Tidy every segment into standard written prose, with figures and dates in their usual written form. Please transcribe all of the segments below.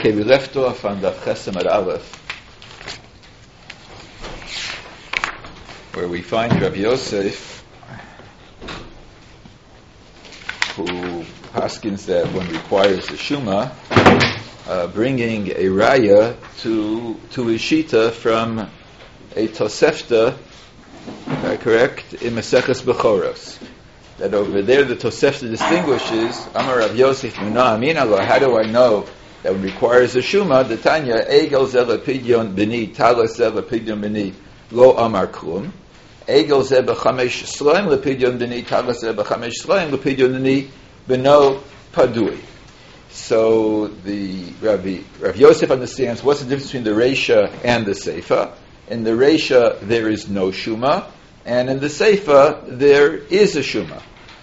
Okay, we left off on the Chesem at Aleph, where we find Rav Yosef, who paskins that one requires a Shuma, bringing a Raya to a Shita from a Tosefta, correct, in Maseches Bechoros. That over there the Tosefta distinguishes, Amar Rav Yosef, how do I know that requires a Shuma? The Tanya, Egel Zeh Lepidyon B'ni, Talas Zeh Lepidyon B'ni, Lo Amar Klum. Egel Zeh B'chamesh Shlaim Lepidyon B'ni, Talas Zeh B'chamesh Shlaim Lepidyon B'ni, B'no Padui. So the Rav Yosef understands what's the difference between the Reisha and the Seifa. In the Reisha there is no Shuma, and in the Seifa there is a Shuma.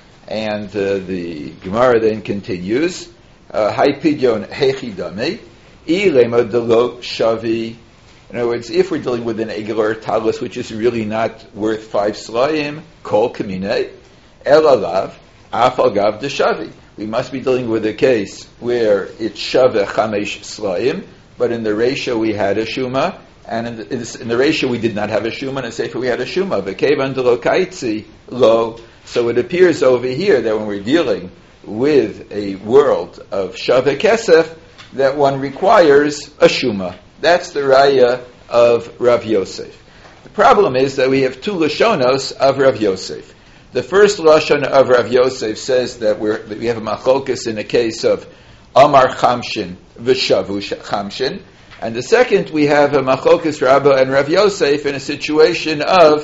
And the Gemara then continues, Hai Pidyon Hechi Dame, Ilema Delo Shavi. In other words, if we're dealing with an Egel Talis, which is really not worth 5 Slayim, Kol Kamine, Elalav, Afal Gav Deshavi. We must be dealing with a case where it's Shave Chamesh Slayim, but in the Reisha we had a Shuma, and in the Reisha we did not have a Shuma, and in the Sefer we had a Shuma. V'kevan Delo Kaitzi Lo. So it appears over here that when we're dealing with a world of Shaveh Kesef, that one requires a Shuma. That's the Raya of Rav Yosef. The problem is that we have two Lashonos of Rav Yosef. The first Lashon of Rav Yosef says that we have a Machlokes in a case of Amar Chamshin V'Shavu Chamshin, and the second we have a Machlokes Rabbah and Rav Yosef in a situation of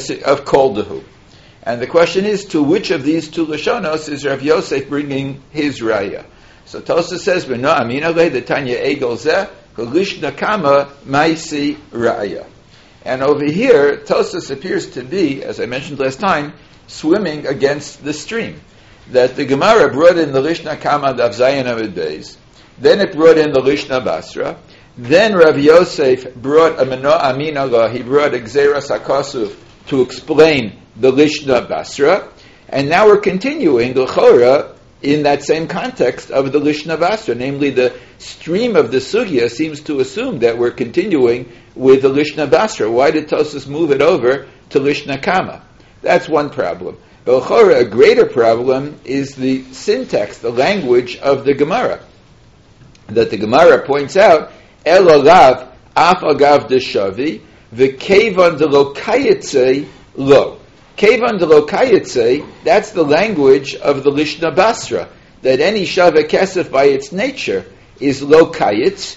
Kol Dehu. And the question is, to which of these two Lashonos is Rav Yosef bringing his Raya? So Tosafos says, "V'no amina le the Tanya Egel Zeh Halishna Kama Maisi Raya." And over here, Tosafos appears to be, as I mentioned last time, swimming against the stream. That the Gemara brought in the Lishna Kama Daf Zayin Amud Beis, then it brought in the Lishna Basra, then Rav Yosef brought a V'no amina le, he brought a Gzeras HaKosuf to explain the Lishna Basra, and now we're continuing the Chora in that same context of the Lishna Basra, namely the stream of the Sugya seems to assume that we're continuing with the Lishna Basra. Why did Tosafos move it over to Lishna Kama? That's one problem. But Chora, a greater problem is the syntax, the language of the Gemara. That the Gemara points out, El Alav Af Agav Deshavi V'Kevan Delo Kayetze Lo. Kevan Delo Kayetze, that's the language of the Lishna Basra, that any Shaveh Kesef by its nature is lo kayetz,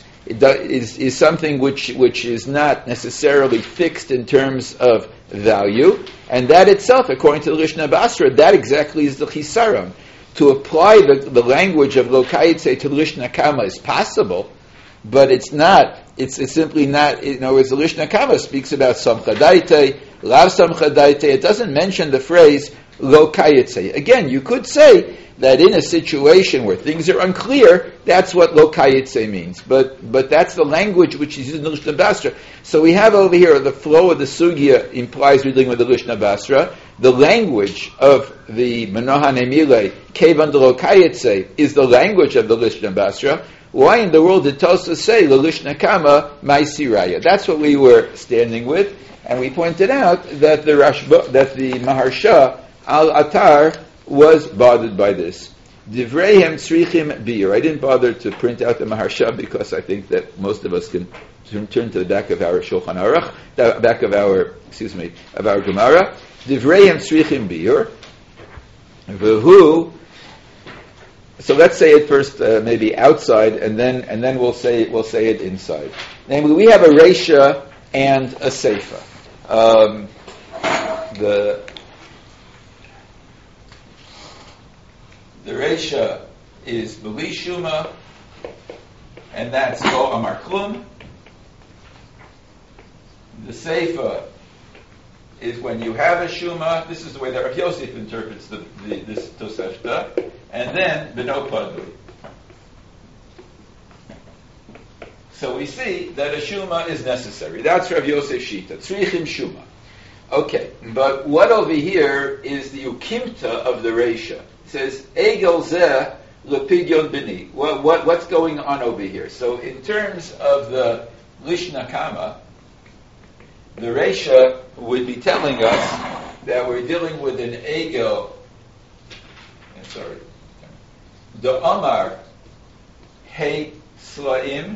is something which is not necessarily fixed in terms of value, and that itself, according to the Lishna Basra, that exactly is the chisaron. To apply the language of lo kayetze to the Lishna Kama is possible, but it's not. It's simply not. In other words, the Lishna Kama speaks about samchadaite, lav samchadaite. It doesn't mention the phrase lo kayetze. Again, you could say that in a situation where things are unclear, that's what lo kayetze means. But that's the language which is used in the Lishna Basra. So we have over here the flow of the sugya implies we're dealing with the Lishna Basra. The language of the Manoha Nemile, kevan lo kayetze, is the language of the Lishna Basra. Why in the world did Tosafos say Lishna Kama Maisi Raya? That's what we were standing with, and we pointed out that the Maharsha Al Atar was bothered by this. Divreihem Tzrichim Bir. I didn't bother to print out the Maharsha because I think that most of us can turn to the back of our Shulchan Aruch, the back of our Gemara. Divreihem Tzrichim Bir. V'hu. So let's say it first, maybe outside, and then we'll say it inside. Namely, we have a Reisha and a Seifa. The Reisha is B'li Shuma, and that's Lo Amar Klum. The Seifa is when you have a Shuma. This is the way that Rav Yosef interprets this Tosefta. And then B'no Padui. So we see that a Shuma is necessary. That's Rav Yosef Shita. Tzrichim Shuma. Okay, but what over here is the Ukimta of the Reisha? It says, Egel Zeh lepidyon bini. What's going on over here? So in terms of the Lishna Kama, the Reisha would be telling us that we're dealing with an egel. The Amar Hey Slaim.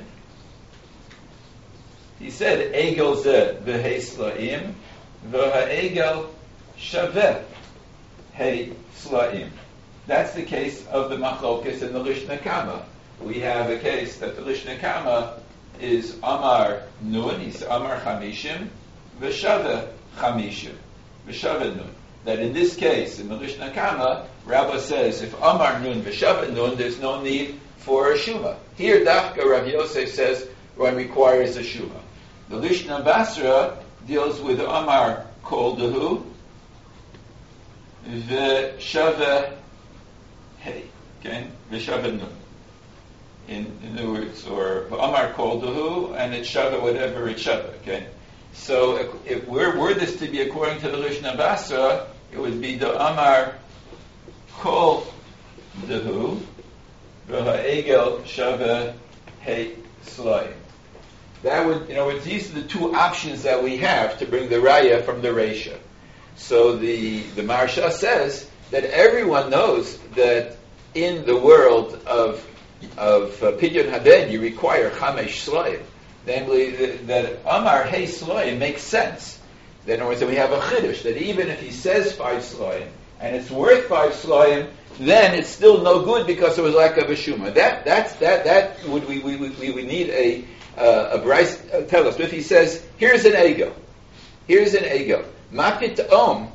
He said egel ze v'hei slaim v'ha'egel shaveh hey slaim. That's the case of the Machlokes and the Lishna Kama. We have a case that the Lishna Kama is Amar Nun, he's Amar Chamishim, V'Shaveh Chamishim, V'Shaveh Nun. That in this case, in the Lishna Kama, Rabbah says, if Amar Nun, V'Shaveh Nun, there's no need for a Shuma. Here, Dafka Rav Yosef says, one requires a Shuma. The Lishna Basra deals with Amar Kol Dehu, V'Shaveh Hey, okay, V'Shaveh Nun. In other words, or Amar Kol Dehu, and it's Shaveh whatever it's Shaveh, okay? So if were this to be according to the Lishna Basra, it would be the Amar Kol Dehu, V'ha'egel Shaveh Hey Slaim. That would, these are the two options that we have to bring the Raya from the Reisha. So the Maharsha says that everyone knows that in the world of Pidyon Haben, you require Chamesh Slaim. Namely, that Amar Hey Slaim makes sense. In other words, that we have a Chiddush, that even if he says 5 Slaim, and it's worth 5 Slaim, then it's still no good because there was lack of a Shuma. That would we need a Bryce tell us. But if he says, here's an Egel, Mapit Om,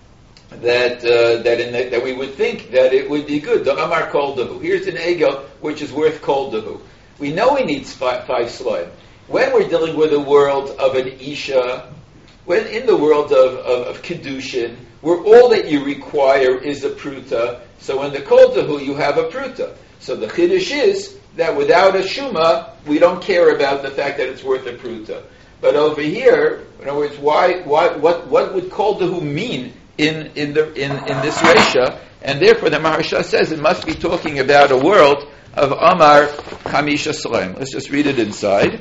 that we would think that it would be good. The Amar Kol Dehu. Here's an Egel which is worth Kol Dehu. We know he needs 5 Slaim. When we're dealing with a world of an Isha, when in the world of Kedushin, where all that you require is a Pruta, so in the Kol Dehu you have a Pruta. So the Chiddush is that without a Shuma, we don't care about the fact that it's worth a Pruta. But over here, in other words, what would Kol Dehu mean in this Reisha? And therefore the Maharsha says it must be talking about a world of Amar Chamisha Slaim. Let's just read it inside.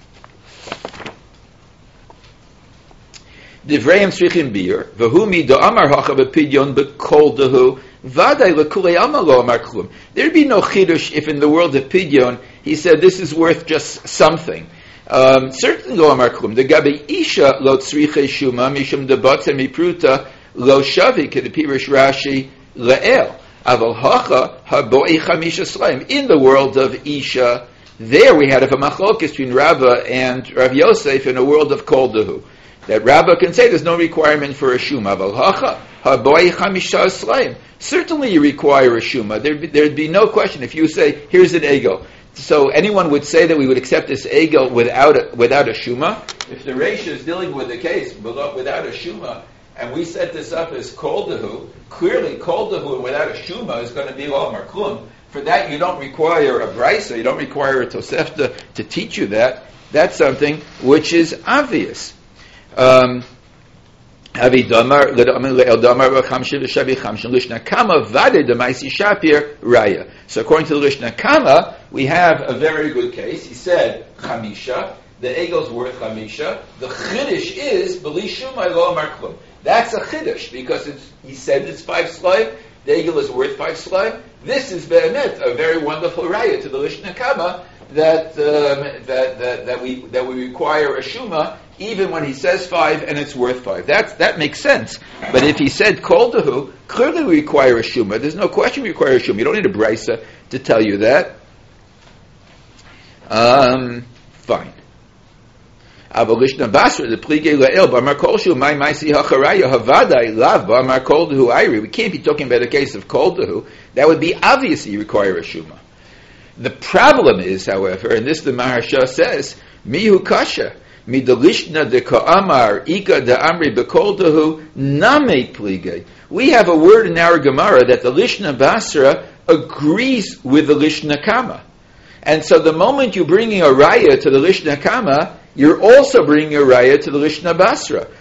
Divrayim tzrichim bir, v'hu mi do Amar hacha b'pidyon b'kol dehu, v'aday l'kulei Amar lo Amar klum. There'd be no chidush if in the world of Pidyon he said this is worth just something. Certainly lo Amar klum. The gabe isha lo tzrichei shuma mishum debatz and mipruta lo shavi kedepirish Rashi le'el. Aval hacha haboi chamisha slaim. In the world of Isha, there we had a machlokes between Rabbah and Rav Yosef in a world of Kol Dehu. That Rabbah can say there's no requirement for a Shuma. Aval hacha haboi chamisha slaim. Certainly you require a Shuma. There'd be no question if you say, here's an Egel. So anyone would say that we would accept this Egel without a Shuma. If the Reisha is dealing with the case without a Shuma, and we set this up as Kol Dehu, clearly Kol Dehu without a Shuma is going to be Amar Klum. For that you don't require a Brisa, you don't require a Tosefta to teach you that. That's something which is obvious. So according to the Lishna Kama, we have a very good case. He said Chamisha, the Egel's worth Chamisha. The Chiddush is B'li Shumai Lo Amar Klum. That's a Chiddush because he said it's 5 Slaim. The Egel is worth 5 Slaim. This is Be'emet, a very wonderful raya to the Lishna Kama that we require a Shuma even when he says 5 and it's worth 5. That makes sense. But if he said Kol Dehu, clearly we require a Shuma. There's no question we require a Shuma. You don't need a Brisa to tell you that. Fine. Abolishna Basra, the Plige La'el, B'amar Kol Shu, my Maisi Hacharaya, Havadai, Lav, B'amar Kol Dehu, Ayri. We can't be talking about a case of Kol Dehu. That would be obvious you require a Shuma. The problem is, however, and this the Maharsha says, Mihu Kasha, Midalishna de Ka'amar, Ika de Amri B'Kol Dehu, Name Plige. We have a word in our Gemara that the Lishna Basra agrees with the Lishna Kama. And so the moment you're bringing a raya to the Lishna Kama, you're also bringing a raya to the Lishna Basra.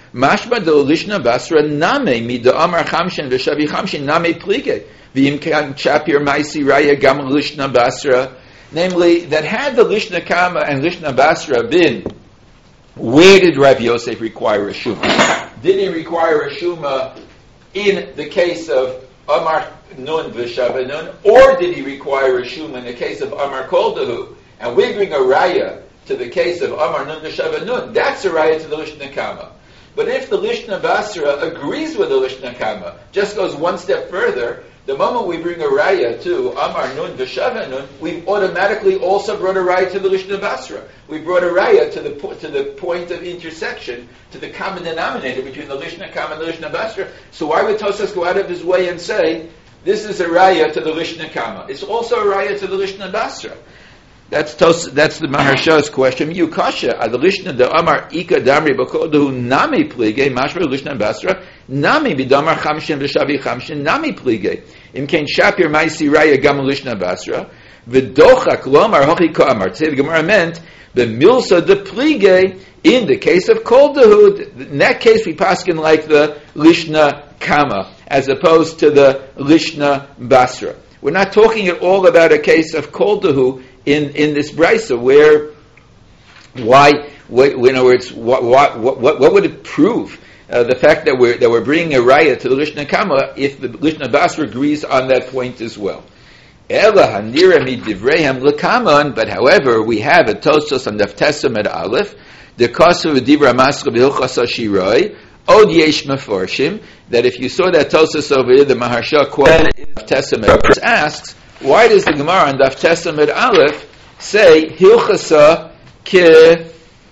Mashma de Lishna Basra name mi de Amar Chamshin v'Shavi Chamshin name plige v'im kan chapir Maisi Raya gam Lishna Basra. Namely, that had the Lishna Kama and Lishna Basra been, where did Rav Yosef require a Shuma? Did he require a Shuma in the case of Amar Nun v'Shava Nun, or did he require a Shuma in the case of Amar Kol Dahu? And we bring a Raya to the case of Amar Nun v'Shava Nun. That's a Raya to the Lishna Kama. But if the Lishna Basra agrees with the Lishna Kama, just goes one step further, the moment we bring a Raya to Amar Nun v'Shava Nun, we've automatically also brought a Raya to the Lishna Basra. We brought a Raya to the point of intersection, to the common denominator between the Lishna Kama and the Lishna Basra. So why would Tosas go out of his way and say, this is a Raya to the Lishna Kama? It's also a Raya to the Lishna Basra. That's the Maharsha's question. You kasha ad lishna de Amar Ika Damri Bakodahu Nami Plige Mashma Lishna Basra Nami Bidamar Chamshin v'Shavi Chamshin Nami Plige Im Kain Shapir Maisi Raya Gam Lishna Basra V'Dochak Lomar Hochi Ka'amar. Say the Gemara meant the Milsa de Plige in the case of Kol Dahu. In that case, we paskin like the Lishna Kama as opposed to the Lishna Basra. We're not talking at all about a case of Kol Dahu in this brisa, in other words, what would it prove? The fact that we're bringing a raya to the Lishna Kama if the Lishna Basra agrees on that point as well. But however, we have a Tosfos on Daf Tesam Aleph, the Kasu V'Divra Masra B'Hilchas HaShiroi, Od Yesh Meforshim, that if you saw that Tosfos over here, the Maharsha quote Daf Tesam asks, why does the Gemara on Daf Tesam Aleph say Hilchasa ke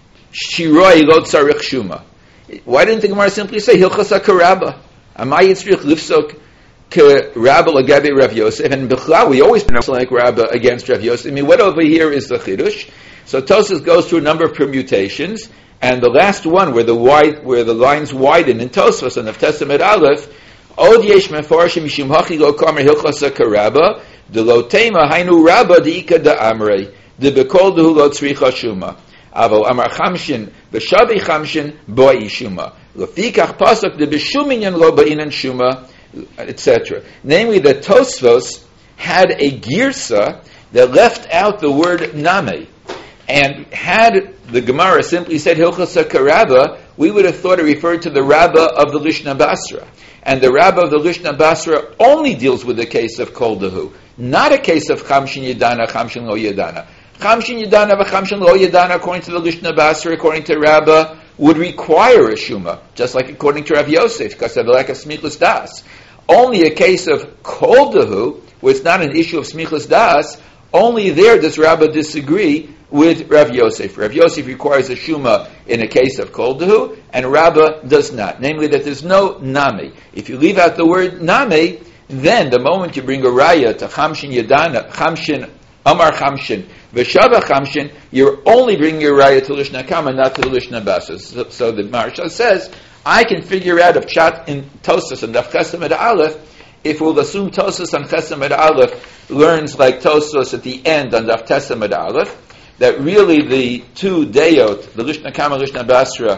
Shiroi lo tzarich shuma? Why didn't the Gemara simply say Hilchasa ke Rabba? Amay yitzrich lifsok ke Rabba lagabe Rav Yosef? And Bechla, we always pronounce like Rabba against Rav Yosef. I mean, what over here is the Chidush? So Tosas goes through a number of permutations, and the last one where the lines widen in Tosfos on Daf Tesam Aleph, Od yesh mefarshim mishum hachi lo kamer Hilchasa ke Rabba. The lotema hainu rabba deika da amrei the bekol dehu lo tzricha shuma aval amar chamshin v'shavi chamshin boi shuma lefikach pasuk the beshuminyan lo ba'inan shuma, etc. Namely, that Tosfos had a girsa that left out the word name, and had the Gemara simply said Hilchasa Karabba, we would have thought it referred to the Rabbah of the Lishna Basra. And the Rabbah of the Lishna Basra only deals with the case of Kol Dahu, not a case of Chamshin Yedana, Chamshin Lo Yedana. Chamshin Yedana, Chamshin Lo Yedana, according to the Lishna Basra, according to Rabbah, would require a Shuma, just like according to Rav Yosef, because of the lack of Smichlas Das. Only a case of Kol Dahu, where it's not an issue of Smichlas Das, only there does Rabbah disagree with Rav Yosef. Rav Yosef requires a Shuma in a case of Kol Dahu, and Rabbah does not. Namely, that there's no Nami. If you leave out the word Nami, then the moment you bring a Raya to Chamshin Yedana, Chamshin, Amar Chamshin, V'Shava Chamshin, you're only bringing your Raya to Lishna Kama, not to the Lishna Basra. So the Maharsha says, I can figure out if Chat in Tosas and Daf Chesam Aleph, if we'll assume Tosas on Chesam Aleph learns like Tosas at the end on Daf Tesam Aleph, that really the two Deyot, the Lishna Kama and Lishna Basra,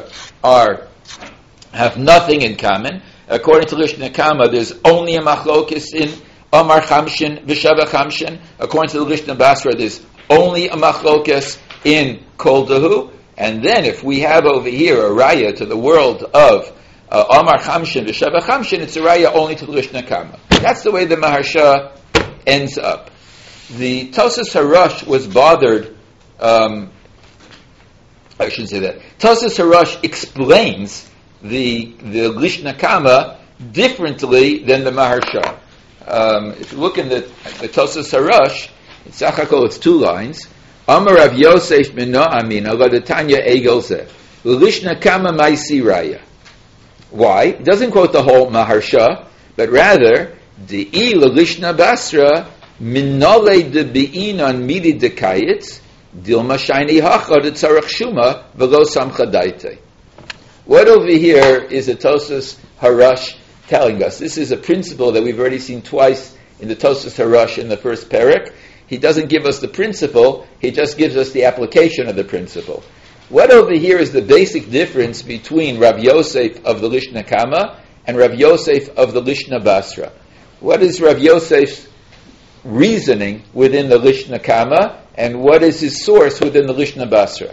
have nothing in common. According to Lishna Kama, there's only a machlokis in Amar Chamshin, V'Shava Chamshin. According to the Lishna Basra, there's only a machlokis in Kol Dahu. And then if we have over here a raya to the world of Amar Chamshin, V'Shava Chamshin, it's a raya only to the Lishna Kama. That's the way the Maharsha ends up. The Tosas Harash was bothered. I shouldn't say that. Tosas Harash explains the Lishna Kama differently than the Maharsha. If you look in the Tosas Harash, it's it's 2 lines. Amar Rav Yosef Mino Amina Ladatanya Egelze Lishna Kama Maisi Raya. Why? It doesn't quote the whole Maharsha, but rather De'i Lishna Basra Minole de Be'inan Midi de Kayitz Dilma Shaini Hacha de Tzarech Shuma Velo Samcha Daite. What over here is a Tosas Harash telling us? This is a principle that we've already seen twice in the Tosas Harash in the first parak. He doesn't give us the principle, he just gives us the application of the principle. What over here is the basic difference between Rav Yosef of the Lishna Kama and Rav Yosef of the Lishna Basra? What is Rav Yosef's reasoning within the Lishna Kama, and what is his source within the Lishna Basra?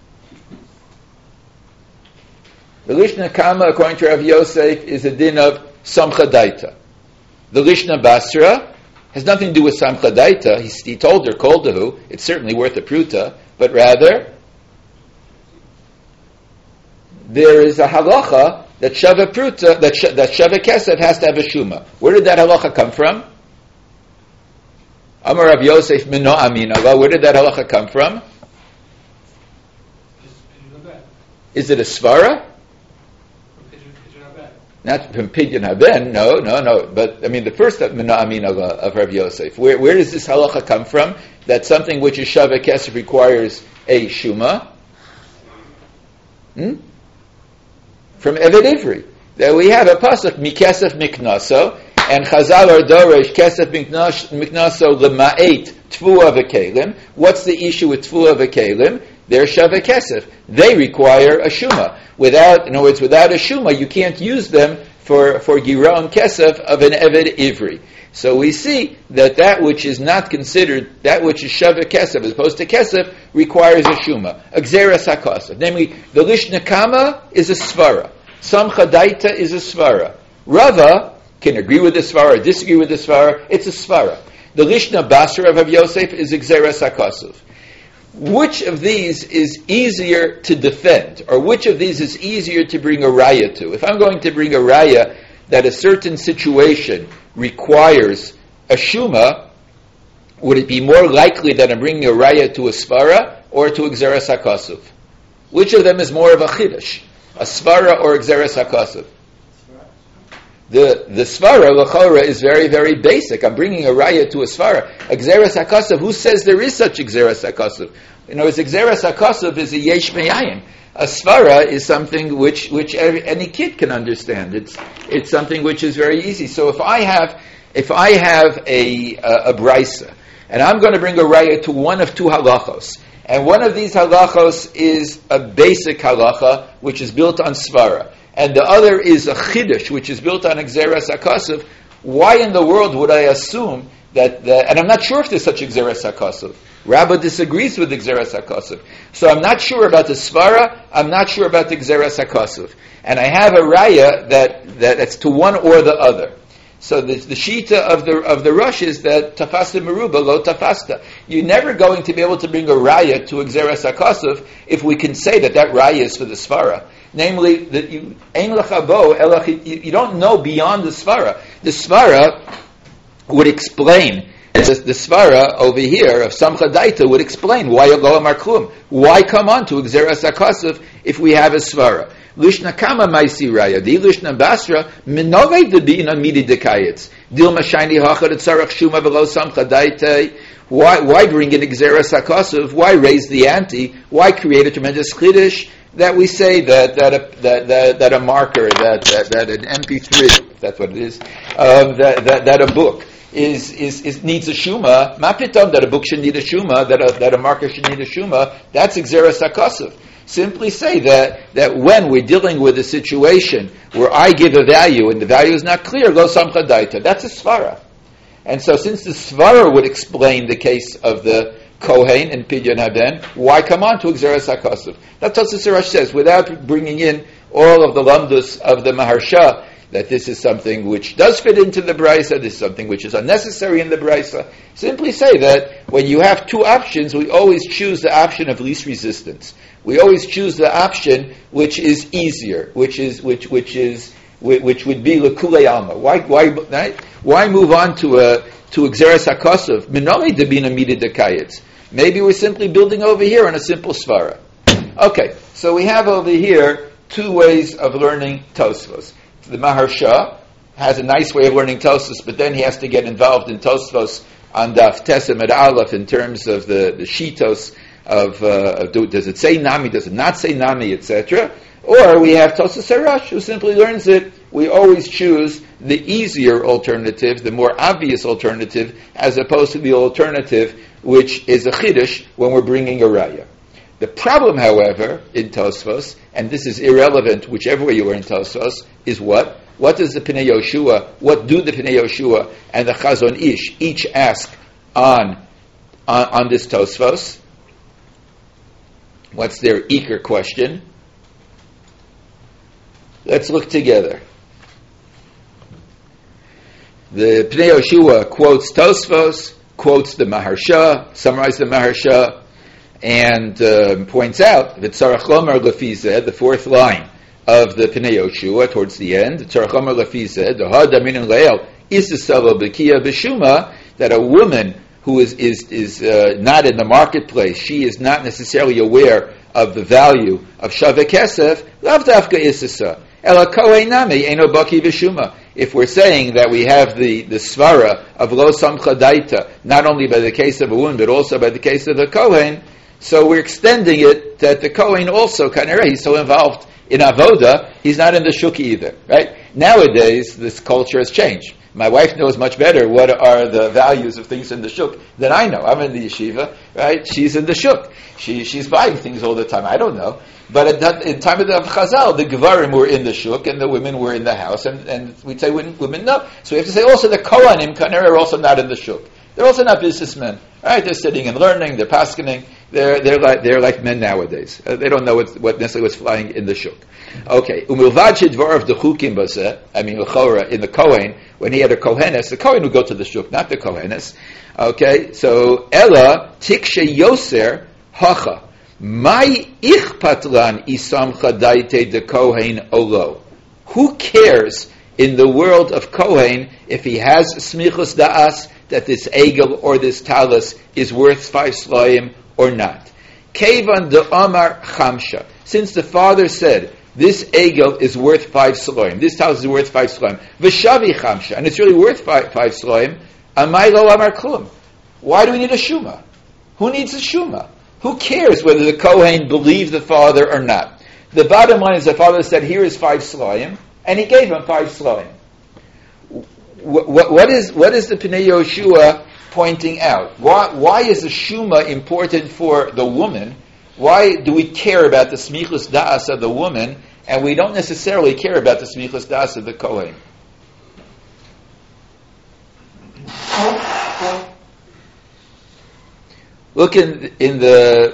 The Lishna Kama, according to Rav Yosef, is a din of Samcha Daita. The Lishna Basra has nothing to do with Samcha Daita. He told her, Kol Dehu, it's certainly worth a pruta, but rather, there is a halacha that Shava Pruta, that Shava Kesef has to have a Shuma. Where did that halacha come from? Amar Rav Yosef Mino Amin Allah. Where did that halacha come from? Is it a svara? Not from Pidyon Haben. No. But I mean, the first Mino Amin Allah of Rav Yosef. Where does this halacha come from? That something which is Shava Kesef requires a Shuma? From Eved Ivri. That we have a pasuk Mikesef Miknaso, and Chazal or Dorish Kesef Miknaso Lema'et Tfua V'Kelim. What's the issue with Tfua V'Kelim? They're Shava Kesef. They require a Shuma. In other words, without a Shuma, you can't use them for Giron Kesef of an Eved Ivri. So we see that which is not considered, that which is Shava Kesef as opposed to Kesef, requires a Shuma. A Gzeras HaKosef. Namely, the Lishna Kama is a Svara. Samcha Daita is a Svara. Rava can agree with the Svara, disagree with the Svara. It's a Svara. The Lishna Basra of Rav Yosef is a Gzeras HaKosef. Which of these is easier to defend? Or which of these is easier to bring a raya to? If I'm going to bring a raya that a certain situation requires a shuma, would it be more likely that I'm bringing a raya to a svara or to a gzeras hakasuv? Which of them is more of a chiddush, a svara or a gzeras hakasuv? The svara l'chora is very, very basic. I'm bringing a raya to a svara. A gzeras hakasuv, who says there is such a gzeras hakasuv? A gzeras hakasuv is a yesh me'ayin. A svara is something which any kid can understand. It's something which is very easy. So if I have a brisa, and I'm going to bring a raya to one of two halachos, and one of these halachos is a basic halacha which is built on svara, and the other is a chiddush which is built on a gzeras hakasuv, why in the world would I assume that and I'm not sure if there's such a gzeras hakasuv. Rabbah disagrees with the gzeras hakasuv. So I'm not sure about the svara, I'm not sure about the gzeras hakasuv. And I have a raya that's to one or the other. So the shita of the Rosh is that tafasta meruba lo tafasta. You're never going to be able to bring a raya to a gzeras hakasuv if we can say that raya is for the svara. Namely, that you don't know beyond the svara. The svara would explain. The svara over here of Samcha Daita would explain why Yogo Marklum. Why come on to Gzeras HaKosef if we have a svara? Lishna Kama Maisi Raya. Di Lishna Basra Minove de Bina Midi Dekayetz. Dilma Shiny Hachad Tzarach Shuma Velo Samcha Daita. Why bring in Gzeras HaKosef? Why raise the ante? Why create a tremendous chiddush that we say that a marker, that an MP3, if that's what it is, that a book is needs a shuma. Mapitom that a book should need a shuma, that a marker should need a shuma. That's Gzeras HaKosef. Simply say that when we're dealing with a situation where I give a value and the value is not clear, go Samcha Daita. That's a svara. And so since the svara would explain the case of the Kohen and Pidyon Haben, why come on to Gzeras HaKosef? That's what Tosfos Rosh says, without bringing in all of the lamdus of the Maharsha, that this is something which does fit into the Brisa, this is something which is unnecessary in the Brisa. Simply say that when you have two options, we always choose the option of least resistance. We always choose the option which is easier, which would be l'kulei alma. Why move on to a Gzeras HaKosef? Minori debina midi dekayetz. Maybe we're simply building over here on a simple svara. Okay, so we have over here two ways of learning Tosfos. The Maharsha has a nice way of learning Tosfos, but then he has to get involved in Tosfos on Daf Tesem et Aleph in terms of the shitos of does it say Nami, does it not say Nami, etc. Or we have Tosfos Rosh who simply learns it. We always choose the easier alternative, the more obvious alternative, as opposed to the alternative which is a chiddush when we're bringing a raya. The problem, however, in Tosfos, and this is irrelevant whichever way you are in Tosfos, is what? What does the Pnei Yoshua, what do the Pnei Yoshua and the Chazon Ish each ask on this Tosfos? What's their Iker question? Let's look together. The Pnei Yoshua quotes Tosfos, quotes the Maharsha, summarizes the Maharsha, and points out that Tzarech Lomar Lefizeh, the fourth line of the Pnei Yoshua, towards the end, Tzarech Lomar Lefizeh, the Hada Min Leil is the Salo Bekia B'Shuma, that a woman who is not in the marketplace, she is not necessarily aware of the value of Shaveh Kesef, Lav Dafka Isisa, Ela Kohen Nami Eino Baki B'Shuma. If we're saying that we have the svara of Lo Samcha Daita, not only by the case of a woman, but also by the case of the Kohen, so we're extending it that the Kohen also, he's so involved in Avoda, he's not in the Shuk either, right? Nowadays, this culture has changed. My wife knows much better what are the values of things in the Shuk than I know. I'm in the yeshiva, right? She's in the Shuk. She's buying things all the time. I don't know. But in time of the Chazal, the Gevarim were in the Shuk and the women were in the house, and we'd say women no. So we have to say also the Kohanim, Kanera, are also not in the Shuk. They're also not businessmen, right? They're sitting and learning, they're paskening. They're like men nowadays. They don't know what necessarily was flying in the Shuk. Okay. Umilvad shedvar of the chukim baseh. I mean, l'chora in the Kohen, when he had a Kohenes, the Kohen would go to the Shuk, not the Kohenes. Okay. So Ella tikshe yoser hacha. Mai ichpatlan isam chadaite de Kohen olo. Who cares in the world of Kohen if he has smichus da'as that this egel or this talus is worth 5 slaim or not? Kevan de Amar Chamsha. Since the father said this egel is worth 5 slaim, this talus is worth 5 slaim, v'shavi Chamsha, and it's really worth 5 slaim. Amai lo Amar Klum. Why do we need a shuma? Who needs a shuma? Who cares whether the Kohen believed the father or not? The bottom line is the father said, here is 5 slaim, and he gave him 5 slaim. What is the Pnei Yoshua pointing out? Why is the Shuma important for the woman? Why do we care about the Smichus Da'as of the woman, and we don't necessarily care about the Smichus Da'as of the Kohen? Look in the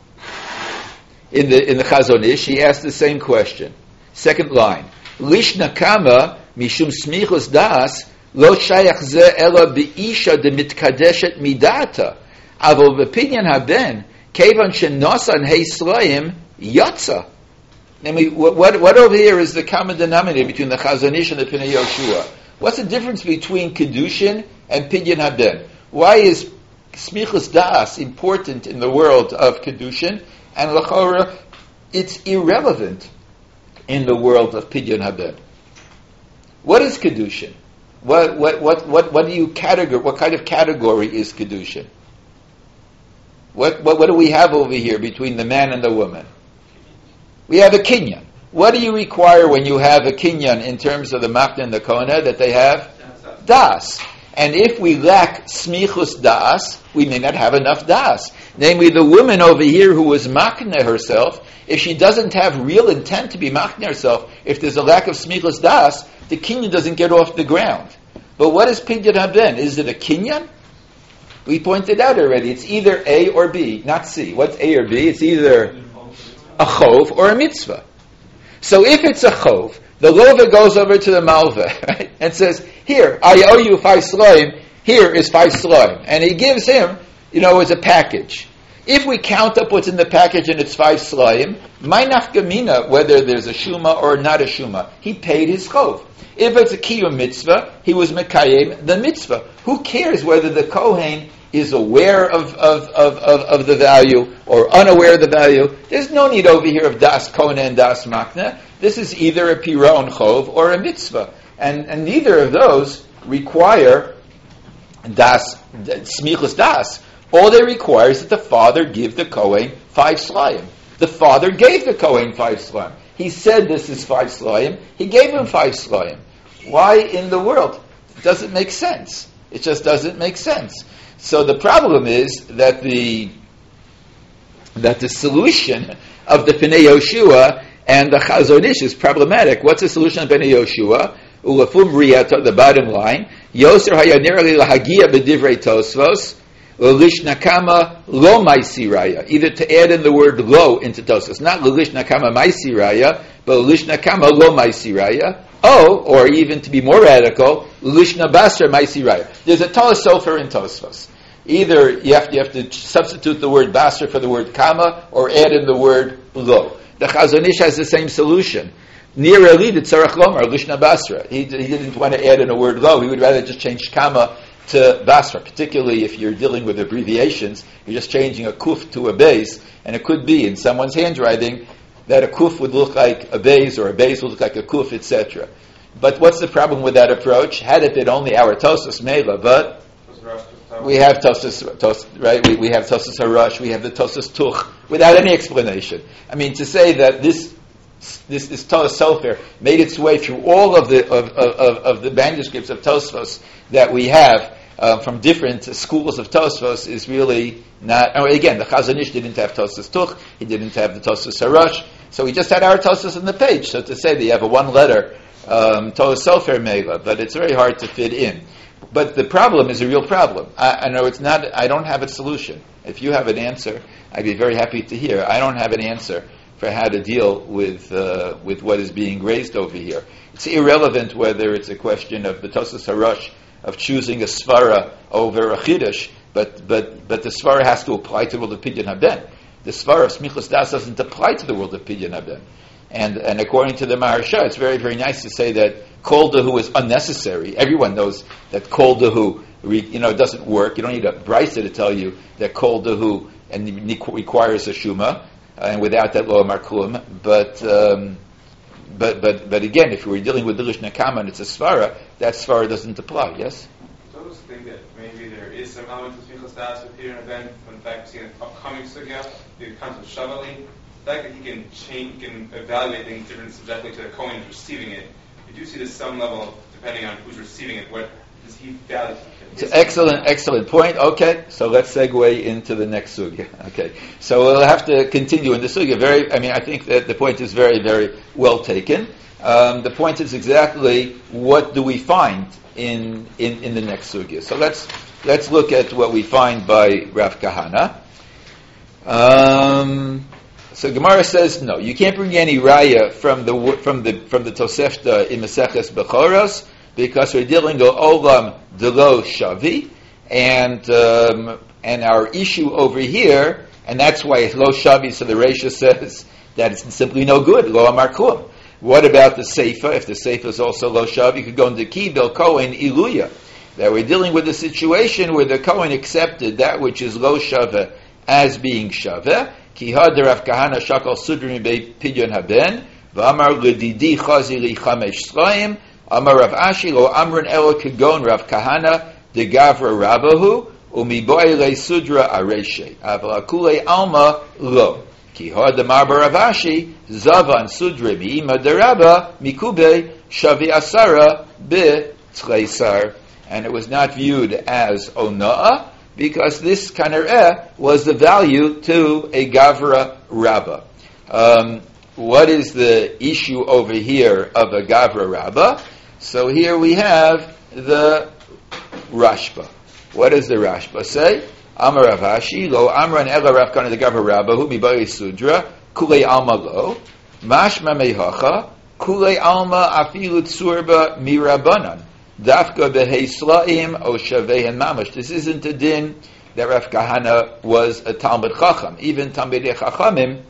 Chazon Ish, he asked the same question. Second line. Lishna kama mishum smichus das lo shayach ze ela beisha de mitkadeshet midata avol bepinyan haben kevan shenosan hey slayim yatsa. Namely, what over here is the common denominator between the Chazon Ish and the Pnei Yoshua? What's the difference between kedushin and pinyan haben? Why is smichus das important in the world of kedushin, and l'chora it's irrelevant in the world of Pidyon Haben? What is Kedushin? What do you category? What kind of category is Kedushin? What do we have over here between the man and the woman? We have a kinyan. What do you require when you have a kinyan in terms of the Machna and the Kohenah, that they have? Das. And if we lack smichus das, we may not have enough das. Namely, the woman over here who was machne herself, if she doesn't have real intent to be machne herself, if there's a lack of smichus das, the kinyan doesn't get off the ground. But what is pidyon haben? Is it a kinyan? We pointed out already, it's either A or B, not C. What's A or B? It's either a chov or a mitzvah. So if it's a chov, the lova goes over to the malva, right, and says, here, I owe you 5 slaim, here is 5 slaim. And he gives him, as a package. If we count up what's in the package and it's 5 slaim, my nafkamina, whether there's a shuma or not a shuma, he paid his chov. If it's a kiyum mitzvah, he was mekayim the mitzvah. Who cares whether the kohen is aware of the value or unaware of the value? There's no need over here of das kohen and das makna. This is either a piron chov or a mitzvah. And neither of those require das, smichus das. All they require is that the father give the Kohen 5 slayim. The father gave the Kohen 5 slayim. He said this is 5 slayim. He gave him 5 slayim. Why in the world? It doesn't make sense. It just doesn't make sense. So the problem is that the that the solution of the Pnei Yoshua and the Chazon Ish is problematic. What's the solution of Pnei Yoshua? Ulafum Riyata, the bottom line, Yoser Hayanirali Lahagia B'divrei Tosfos, L'lish Nakama Lo Maisi Raya. Either to add in the word lo into Tosfos, not L'lish Nakama Maisi Raya, but L'lish Nakama Lo Maisi Raya. Or even to be more radical, L'lish Nabasra Maisi Raya. There's a Tolas Sofer in Tosfos. Either you have to substitute the word basra for the word kama, or add in the word lo. The Chazon Ish has the same solution. Near Eli the Tzarech Lomar Lishna Basra. He didn't want to add in a word lo. He would rather just change kama to basra. Particularly if you're dealing with abbreviations, you're just changing a kuf to a beis, and it could be in someone's handwriting that a kuf would look like a beis, or a beis would look like a kuf, etc. But what's the problem with that approach? Had it been only our Tosas Mela, but we have Tosas, right? We have Tosas Harash, we have the Tosas Tuch, without any explanation. I mean, to say that this Tosas Sofer made its way through all of the manuscripts of Tosfos that we have from different schools of Tosfos is really not. Again, the Chazon Ish didn't have Tosas Tuch, he didn't have the Tosas Harash, so we just had our Tosfos on the page. So to say that you have a one letter Tosas Sofer Mela, but it's very hard to fit in. But the problem is a real problem. I know it's not. I don't have a solution. If you have an answer, I'd be very happy to hear. I don't have an answer for how to deal with what is being raised over here. It's irrelevant whether it's a question of the Tosas Harash of choosing a svara over a chiddush, but the svara has to apply to the world of Pidyon Haben. The svara of Smichus Das doesn't apply to the world of Pidyon Haben. And according to the Maharsha, it's very, very nice to say that Kol Dahu is unnecessary. Everyone knows that Kol Dahu, doesn't work. You don't need a brisa to tell you that Kol Dahu requires a Shuma, and without that Lo Amar Klum. But again, if we're dealing with L'lish Nakama and it's a Svara, that Svara doesn't apply. Yes. So I just think that maybe there is some element of Smichas Das with here and then. In fact, seeing an upcoming sugya, it comes with Shavali. The fact that he can evaluate things differently subjectively to the Kohen who's receiving it. You do see this some level, depending on who's receiving it, what does he value? It's an excellent point. Okay, so let's segue into the next sugya. Okay, so we'll have to continue in the sugya. I think that the point is very, very well taken. The point is exactly what do we find in the next sugya. So let's look at what we find by Rav Kahana. So Gemara says no, you can't bring any raya from the Tosefta in Maseches Bechoros because we're dealing with Olam Delo Shavi, and our issue over here, and that's why it's Lo Shavi. So the Reisha says that it's simply no good. Lo Amar Klum. What about the Seifa? If the Seifa is also Lo Shavi, you could go into Kibel Kohen Iluya. That we're dealing with a situation where the Kohen accepted that which is Lo Shaveh as being Shaveh. Ki had Rav Kahana shakal sudrim be Pidyon Haben v'amar ledidi chazi li chamesh slayim amar Rav Ashi lo amrun elo kegon Rav Kahana de gavra rabahu umiboy le sudra areshe aval akule alma lo ki had the marba Rav Ashi zavan sudre mi'ima de rabba mikube shavi asara be tzleisar, and it was not viewed as ona'ah, because this kanareh was the value to a Gavra Rabbah. What is the issue over here of a Gavra Rabbah? So here we have the Rashba. What does the Rashba say? Amar Rav Ashi, lo amran ela Rav Kana the Gavra Rabbah, hu mibai sudra, kulei alma lo, mashma mehacha, kulei alma afilu tsurba mirabanan. Dafka beheslaim o shavehen mamash. This isn't a din that Rav Kahana was a Talmud Chacham. Even Talmidei Chachamim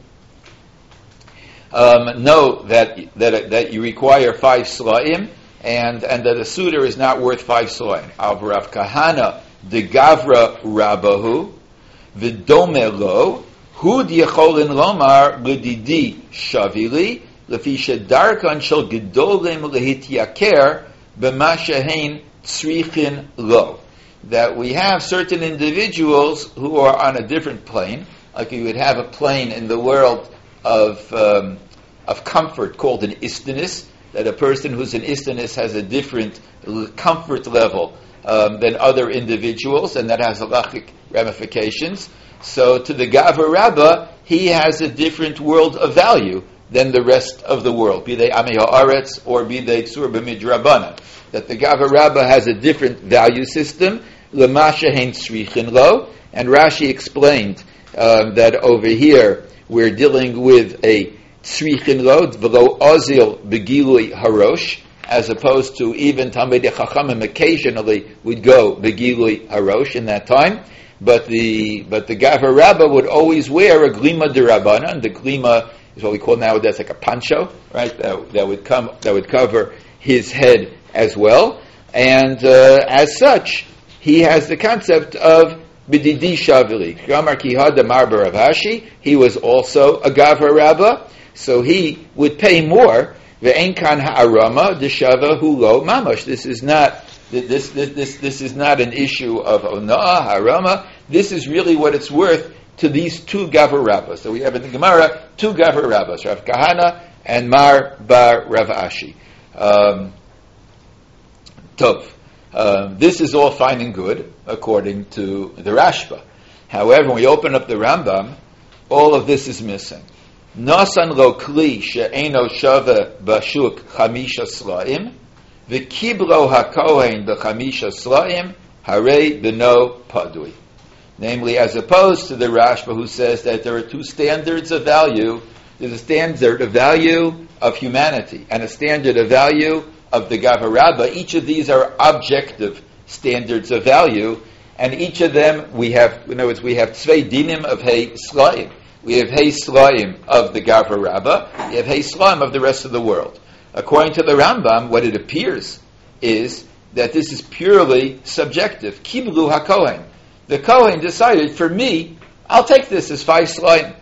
know that you require 5 slaim, and that a suitor is not worth 5 slaim. Al Rav Kahana de Gavra Rabahu v'domeh lo hud yecholin lomar l'didi shavili lefi shedarkan shel gedolim lehityaker b'mashahein tzrichin lo. That we have certain individuals who are on a different plane, like you would have a plane in the world of comfort called an istinus, that a person who's an istinus has a different comfort level than other individuals, and that has halachic ramifications. So to the Gavra Rabbah, he has a different world of value than the rest of the world, be they Amei Ha'aretz or be they Tzur B'Midrabanan. That the Gavar Rabbah has a different value system, L'ma she'hen tzrichin lo, and Rashi explained that over here we're dealing with a tzrichin lo, v'lo ozil begilui harosh, as opposed to even Talmidei Chachamim occasionally would go begilui harosh in that time. But the Gavar Rabbah would always wear a glima derabanan. The glima is what we call nowadays like a poncho, right? That would cover his head as well. And as such, he has the concept of bididi shavili. Gamar kihada marba Rav Ashi. He was also a Gavar Rabbah, so he would pay more. Ve'en kan ha'arama d'shava hulo mamash. This is not an issue of ona'ah, harama. This is really what it's worth to these two Gavar Rabbahs. So we have in the Gemara two Gavar Rabbahs, Rav Kahana and Mar bar Rav Ashi. This is all fine and good according to the Rashba. However, when we open up the Rambam, all of this is missing. Nasan lo kli she'eno shava bashuk chamisha slaim, v'kiblo hakohen b'chamisha slaim, harei b'no padui. Namely, as opposed to the Rashba who says that there are two standards of value. There's a standard of value of humanity and a standard of value of the Gavar Rabbah. Each of these are objective standards of value, and each of them we have, in other words, we have tzvei dinim of Hei Slaim. We have Hei Slaim of the Gavar Rabbah. We have Hei Slaim of the rest of the world. According to the Rambam, what it appears is that this is purely subjective. Kiblu HaKohen. The Kohen decided, for me, I'll take this as 5 Slaim.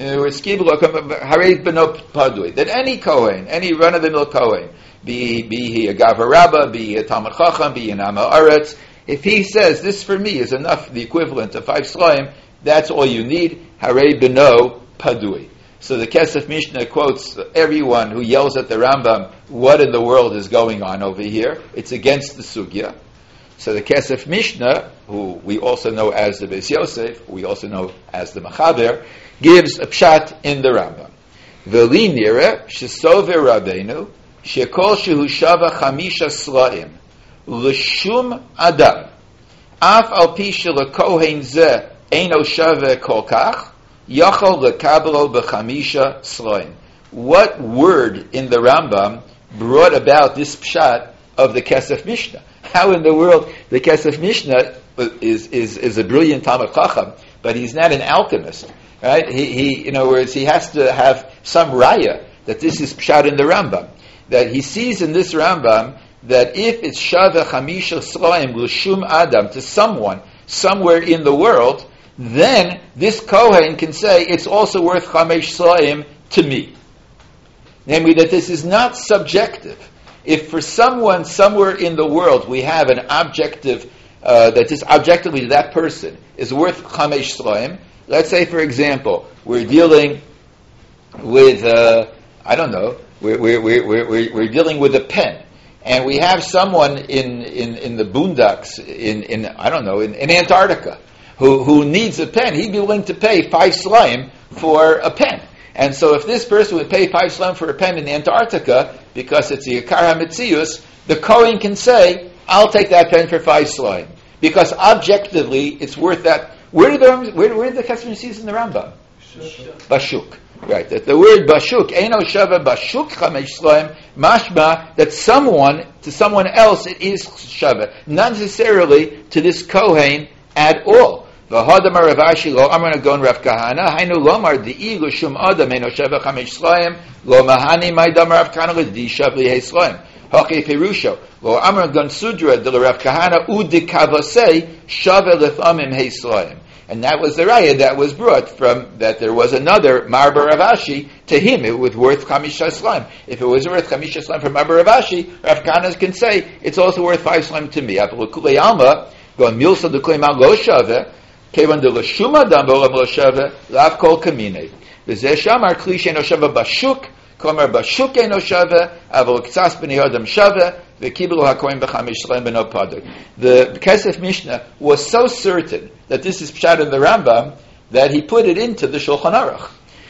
That any Kohen, any run-of-the-mill Kohen, be he a Gavar Rabbah, be he a Talmid Chacham, be he an Amei Ha'aretz, if he says, this for me is enough, the equivalent of 5 Slaim, that's all you need, Harei B'no Padui. So the Kesef Mishnah quotes everyone who yells at the Rambam, what in the world is going on over here? It's against the Sugya. So the Kesef Mishnah, who we also know as the Beis Yosef, we also know as the Machaber, gives a pshat in the Rambam. V'li nira shesover Rabbeinu shekol shehu shava chamisha slaim l'shum adam af al pi shelakohen zeh eino shava kol kach yachol lekabelo b'chamisha slaim. What word in the Rambam brought about this pshat of the Kesef Mishnah? How in the world the Kesef Mishnah is a brilliant Talmid Chacham, but he's not an alchemist, right? He in other words, he has to have some raya that this is pshat in the Rambam. That he sees in this Rambam that if it's shava chamisha slaim l'shum adam to someone somewhere in the world, then this Kohen can say it's also worth chamesh slaim to me. Namely, that this is not subjective. If for someone somewhere in the world we have an objective, that this objectively that person is worth chamesh slaim, let's say for example, we're dealing with, we're dealing with a pen, and we have someone in the boondocks, in Antarctica, who needs a pen. He'd be willing to pay 5 slaim for a pen. And so if this person would pay 5 slaim for a pen in Antarctica, because it's the Yakar HaMetzius, the Kohen can say, I'll take that pen for 5 slaim. Because objectively, it's worth that. Where did the Kesef see this in the Rambam? Bashuk. Right. That the word Bashuk, Eino Shava Bashuk Chamesh Slaim, mashma, that to someone else it is Shava. Not necessarily to this Kohen at all. V'hodamar Rav Ashi lo amar nagon Rav Kahana hainu lomar di'i l'shum adam eno sheva chamesh slaim lo mahani ma'idamar Rav Kahana l'di shav li'hei slaim hoki perusho lo amar nagon sudra de Rav Kahana udikavasei shava l'thamim hei slaim. And that was the raya that was brought from that there was another Marba Rav Ashi, to him it was worth Chamisha Slaim. If it was worth Chamisha Slaim for Marba Rav Ashi, Rav Kahana can say it's also worth 5 slaim to me. After Kulei Alma, going Milsa de Klema lo shava. Kevan de l'shuma dam bo'olam lo shava lav kol kamine. V'zeh shamar kli she'eno shava bashuk, komer bashuk eno shava, avol k'tzas b'nei adam shava, v'kiblu hakohen b'chamish slaim b'no padur. The Kesef Mishnah was so certain that this is pshat in the Rambam that he put it into the Shulchan Aruch.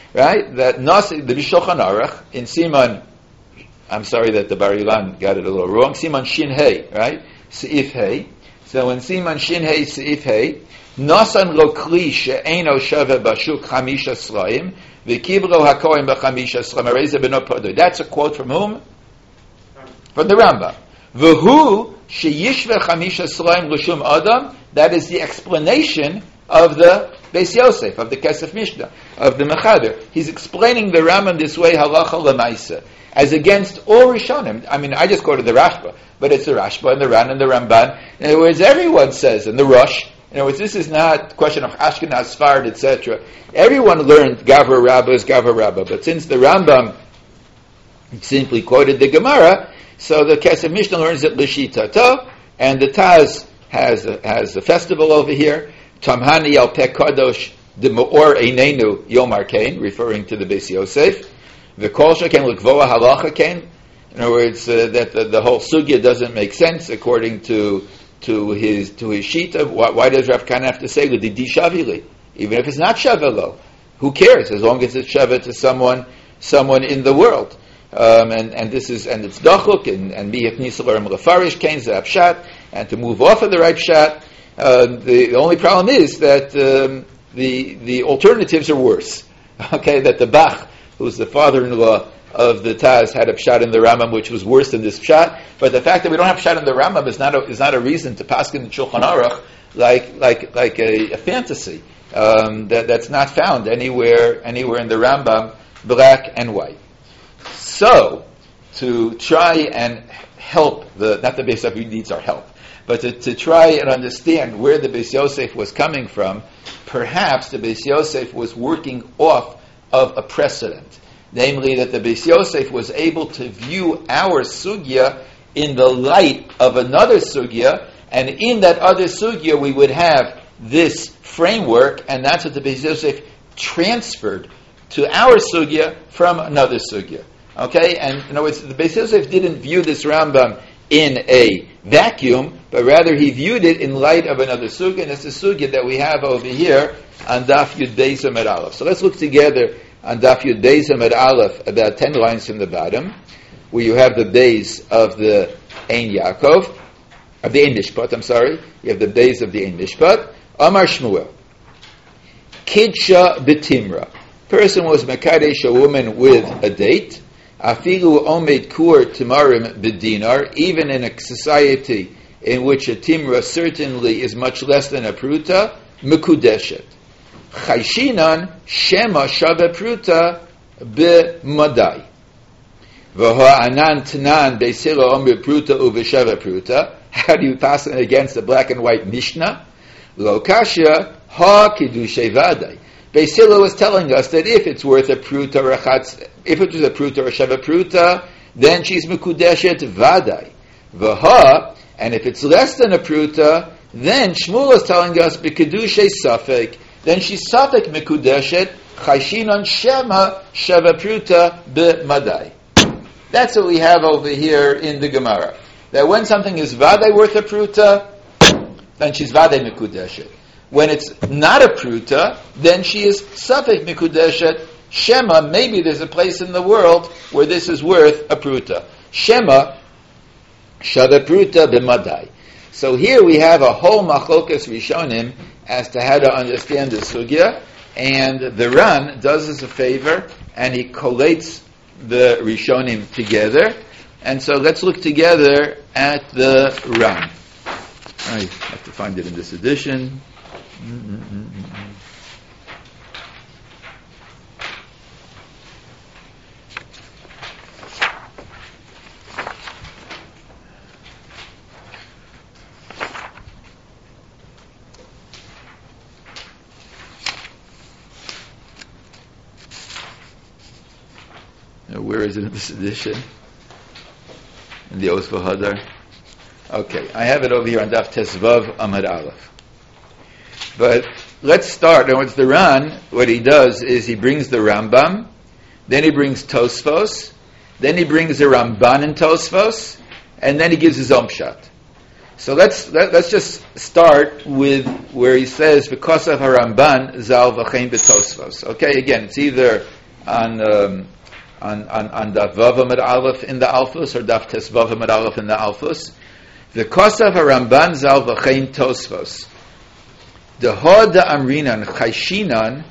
right? That Nasi, the Shulchan Aruch, in Siman, I'm sorry that the Bar Ilan got it a little wrong, Siman Shin Hei, right? Seif Hei. So in Siman Shin Hei, Seif Hei, Nasan lo kli she'eno shave bashuk chamisha slayim, v'kiblo hakoim b'chamisha slayim, areza b'no podoy. That's a quote from whom? From the Rambam. V'hu sheyishve chamisha slayim l'shum adam, that is the explanation of the Beis Yosef, of the Kesef Mishnah, of the Mechaber. He's explaining the Rambam this way, halacha lemaisa, as against all Rishonim. I mean, I just quoted the Rashba, but it's the Rashba and the Ran and the Ramban. In other words, everyone says, and the Rosh, in other words, this is not a question of Ashkenaz, Sfard, etc. Everyone learned Gavra Rabbah is Gavra Rabbah, but since the Rambam simply quoted the Gemara, so the Kesef Mishnah learns it L'shitato, and the Taz has a festival over here, Tamhani al Peh Kadosh de Me'or Einenu Yom Arkein, referring to the Beis Yosef. V'kol sheken l'kvoa halacha kein. In other words, that the whole sugya doesn't make sense according to his shita. Why does Rav Kana have to say l'didi shavili? Even if it's not shavelo, who cares? As long as it's shava to someone in the world. And this is, and it's dachuk and miyach nisalar l'farish kein ze'apshat, and to move off of the right pshat. The only problem is that the alternatives are worse. Okay, that the Bach, who's the father-in-law of the Taz, had a pshat in the Rambam which was worse than this pshat. But the fact that we don't have pshat in the Rambam is not a reason to paskin the Shulchan Aruch like a fantasy that's not found anywhere in the Rambam, black and white. So to try and help not the Beis Yosef needs our help, but to try and understand where the Beis Yosef was coming from, perhaps the Beis Yosef was working off of a precedent. Namely, that the Beis Yosef was able to view our sugya in the light of another sugya, and in that other sugya we would have this framework, and that's what the Beis Yosef transferred to our sugya from another sugya. Okay? And in other words, the Beis Yosef didn't view this Rambam in a vacuum, but rather he viewed it in light of another sugya, and it's the sugya that we have over here on Daf Yud Beis Amud Aleph. So let's look together on Daf Yud Beis Amud Aleph, about 10 lines from the bottom, where you have the base of the Ein Yaakov, of the Ein Mishpat, I'm sorry. You have the base of the Ein Mishpat. Amar Shmuel, Kidsha B'Timra. Person was Mekadesh, a woman with a date. Afilu Omed Kur Timarim B'Dinar, even in a society in which a Timra certainly is much less than a Pruta, Mekudeshet. Chayshinan Shema Shava Pruta B'Madai. V'ha Anan Tanan Beisila Omer Pruta Uveshava Pruta. How do you pass it against the black and white Mishnah? Lo Kasha Ha Kiddushay Vadai. Beis Hillel was telling us that if it's worth a pruta or a chatz, if it was a pruta or a shava pruta, then she's mekudeshet vadai. V'ha, and if it's less than a pruta, then Shmuel is telling us b'kedushay safek, then she's safek mekudeshet chayshinon shema shava pruta b'madai. That's what we have over here in the Gemara. That when something is vadai worth a pruta, then she's vadai mekudeshet. When it's not a pruta, then she is safek mikudeshet shema. Maybe there's a place in the world where this is worth a pruta. Shema shava pruta b'madai. So here we have a whole machlokas rishonim as to how to understand the sugya, and the Ran does us a favor and he collates the rishonim together. And so let's look together at the Ran. I have to find it in this edition. Where is it in this edition? In the Osva Hadar? Okay, I have it over here on Daf Tesvav Amud Aleph. But let's start. And what's the Ran? What he does is he brings the Rambam, then he brings Tosfos, then he brings the Ramban and Tosfos, and then he gives his own pshat. So let's just start with where he says because of Haramban Zal V'chein B'Tosfos. Okay, again, it's either on Daf Vav Amud Aleph in the Alphus, or Daf Tes Vav Amud Aleph in the Alphus. The Kosav HaRamban Zal V'chein Tosfos. The Hod Amrinan Chayshinan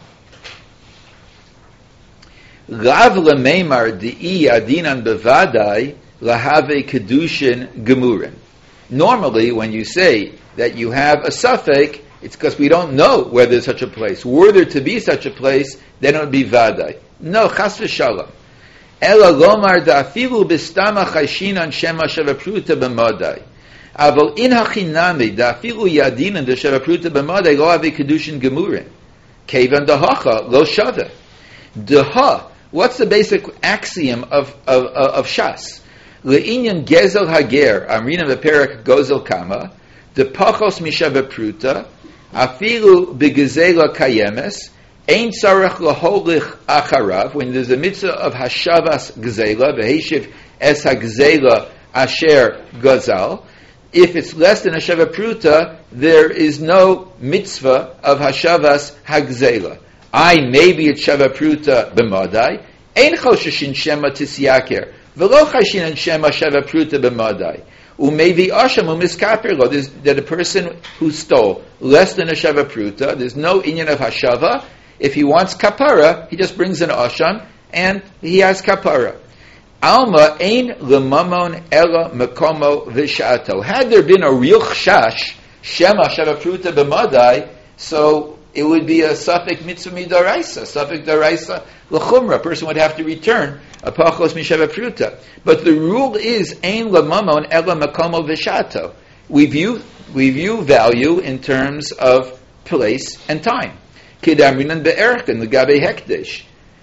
Lav Lemeimar Di'i Adinan Bevadai Lahave Kedushin Gemurin. Normally, when you say that you have a suffix, it's because we don't know whether there's such a place. Were there to be such a place, then it would be Vadai. No, Chas v'Shalom. Ela lomar da'afilu b'stama chayshinan shema shavapruta b'madai. Aval in hachinami da'afilu yadinan d'shavapruta b'madai lo ave kedushin gemurin. Kevan dahacha lo shava. Daha, what's the basic axiom of Shas? Le'inyan gezel hager, amrina v'perak gozel kama, de pachos mishavapruta, afilu b'gezela kayemes, ein tzarech laholich acharav, when there's a mitzvah of hashavas gzela, v'heshiv es hagzela asher gazal, if it's less than a shavapruta, there is no mitzvah of hashavas hagzela. Maybe it's shavapruta b'madai, ein choshishin shema tisyaker, v'lo choshishin shema shavapruta b'madai. Umevi asham umiskaper lo, that a person who stole less than a shavapruta, there's no inyan of hashava. If he wants kapara, he just brings an asham and he has kapara. Alma ein lemamon ela mekomo v'shato. Had there been a real chashash shema shavapruta b'madai, so it would be a suffix mitzvah midaraisa, suffix daraisa l'chumra. A person would have to return a pachos mishavapruta. But the rule is ein lemamon ela mekomo v'shato. We view value in terms of place and time. Kidamrinan be'erchen l'gabe hekdesh.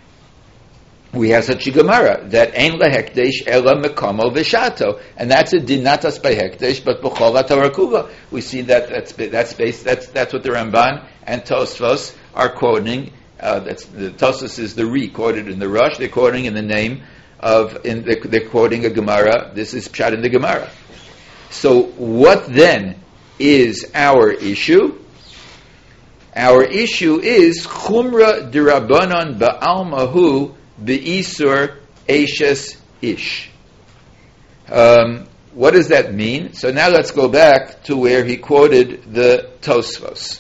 We have such a Gemara that ein lehekdesh ela mekomo v'shato, and that's a dinatas by hekdesh, but b'chol ha'Torah. We see that's what the Ramban and Tosfos are quoting. The Tosfos is the quoted in the Rush. They're quoting in the name of. They're quoting a Gemara. This is pshat in the Gemara. So what then is our issue? Our issue is chumra dirabanan ba'almahu be'isur eishes ish. What does that mean? So now let's go back to where he quoted the Tosfos.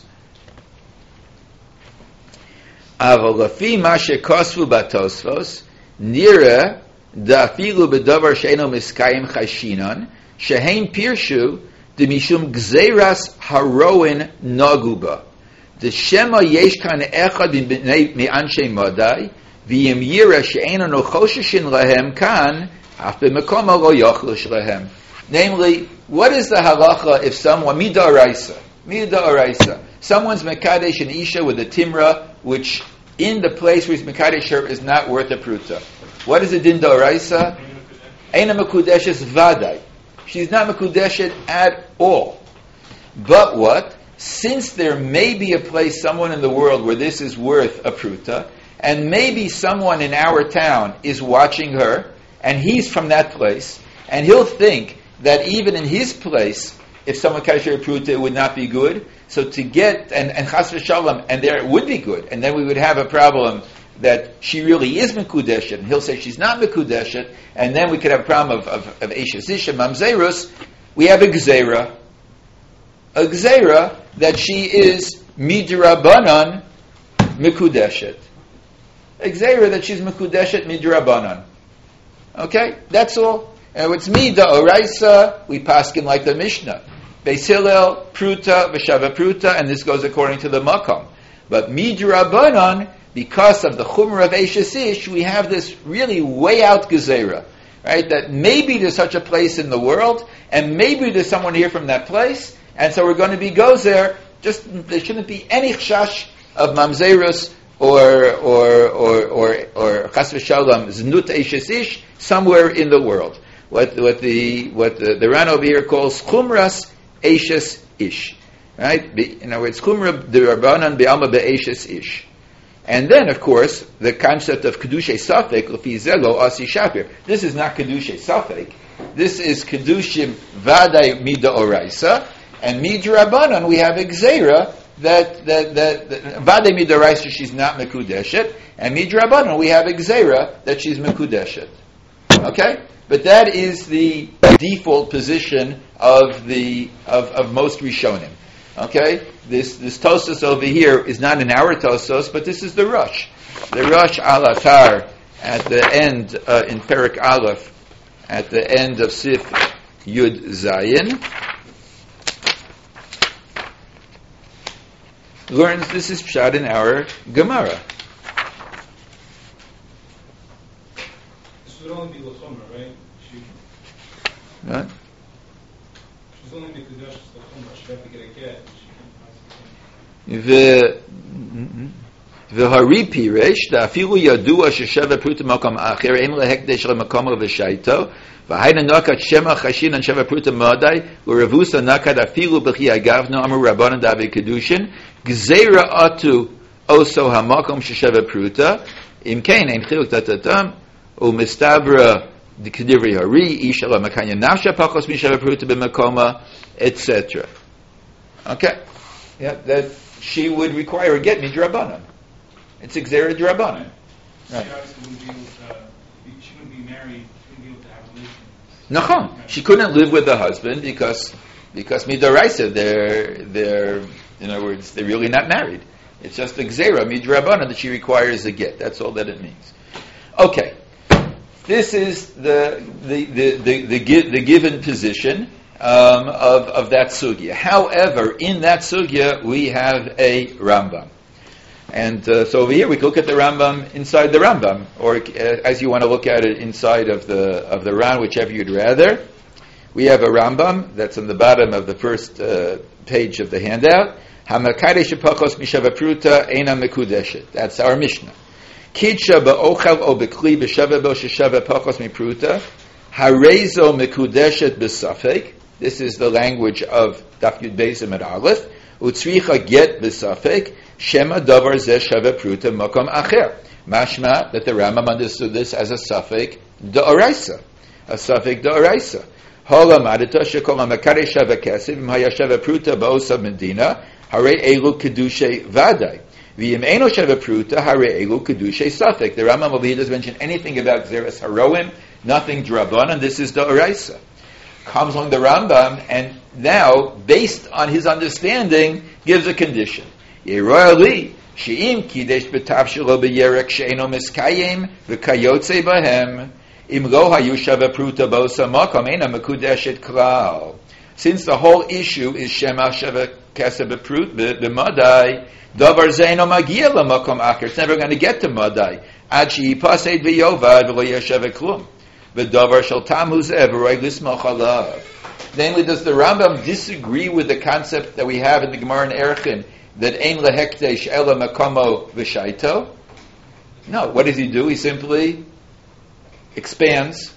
Avolafi ma shekosvu ba'Tosfos nira da'afilu b'davar she'eno miskayim chayshinan shehein pirshu demishum gzeiras haroin naguba. The Shema yesh kan echad mi anshe madai v'yim yira she'ena no choshishin lahem kan af b'mekoma lo yochlish lahem. Namely, what is the halacha if someone midaraisa, someone's mekadesh an isha with a timra, which in the place where he's mekadesh her is not worth a pruta? What is the din daraisa? Eina mekudeshes vadai. She's not mekudeshet at all. But what? Since there may be a place, someone in the world where this is worth a pruta, and maybe someone in our town is watching her, and he's from that place, and he'll think that even in his place, if someone kaddish a pruta, it would not be good. So to get, and chas v'shalom, and there it would be good, and then we would have a problem that she really is mekudeshet, and he'll say she's not mekudeshet, and then we could have a problem of eishes isha, mamzerus. We have a gzeira that she is midrabanan mikudeshet. A gzeira that she's mikudeshet midrabanan. Okay, that's all. And it's mida oraisa, we paskin like the Mishnah. Beis Hillel, pruta, v'shava pruta, and this goes according to the makom. But midrabanan, because of the chumra of eishes ish, we have this really way out gzeira. Right? That maybe there's such a place in the world, and maybe there's someone here from that place, and so we're going to be gozer. Just there shouldn't be any chash of mamzerus or chas v'shalom znut eishes ish somewhere in the world. What the Ran over here calls chumras eishes ish, right? In other words, chumra d'Rabbanan be'alma be'eishes ish. And then, of course, the concept of kedushay safek l'fi zelo asi shapir. This is not kedushay safek. This is kedushim vaday mida oraisa. And midrabanan, we have a gzeira that Vade Midoraisa she's not Mekudeshet, and Midrabanan we have Gzeira that she's Mekudeshet. Okay? But that is the default position of most Rishonim. Okay? This Tosos over here is not in our Tosos, but this is the Rosh. The Rosh Al-Atar at the end, in Perek Aleph, at the end of Sif Yud Zayin, learns this is Pshat in our Gemara. This would only be L'chomer, right? What? She's only Mekudesh L'chomer. She'd have to get a get. והרי פירש, דאפילו ידוע ששווה פרוטה מקום אחר, אין להקדש למקום ושייתו, והיינו נקת שמא חשינן שווה פרוטה מדי, ורבוסה נקת אפילו בכי אגבנו, אמרו רבנן דאבי קדושין, גזירה עטו אוסו המקום ששווה פרוטה, אם כן, אין חילוק תתתם, ומסתברא דקדברי הרי, איש אלא מקניה נפשה פחוס משווה פרוטה במקומה, etc. Okay? Yeah, that she would require a get midrabanan. It's Gzeira D'Rabbanan. Right. She obviously wouldn't be able to, she wouldn't be married, she wouldn't be able to have relations. Nachon. She couldn't live with the husband because midoraisa, they're in other words, they're really not married. It's just the Gzeira midrabanan that she requires a get. That's all that it means. Okay. This is the given position of that sugya. However, in that sugya we have a Rambam. And so over here we can look at the Rambam inside the Rambam, or as you want to look at it inside of the Ran, whichever you'd rather. We have a Rambam that's on the bottom of the first page of the handout. Hamakadesh pachos mishava pruta eina mekudeshet. That's our Mishnah. Kidsha ba'ochel o bekli b'shava bo sheshava pachos mipruta harezo mekudeshet b'safek. This is the language of Daf Yud Beis Amud Aleph. Utzricha get b'safek. Shema davar zeh shava pruta makom acher. Mashma that the Rambam understood this as a suffix d'oraisa. A suffix d'oraisa. Hola madita shekol hamakare shava kesef imhaya shava pruta ba'osa medina hare elu kedushe vadai. V'yim eno shava pruta hare elu kedushe suffix. The Rambam over here doesn't mention anything about Gzeras Haroim, nothing d'Rabbanan. This is d'oraisa. Comes along the Rambam and now, based on his understanding, gives a condition. Yeroyali she'im kidesh betavshilo beyerek she'eno miskayim v'kayotze bahem im lo hayu shava pruta bosa makom ena mekudeshet klal. Since the whole issue is shema shava keseh beprut b'madai, davar zeino magia l'makom acher. It's never going to get to madai. Ad she'ipased v'yovad v'lo yeshava klum. V'davar shel tamu zeh v'roy lismoch alav. Namely, does the Rambam disagree with the concept that we have in the Gemara in Erchin that ein lehekdesh ela makomo v'shaito? No. What does he do? He simply expands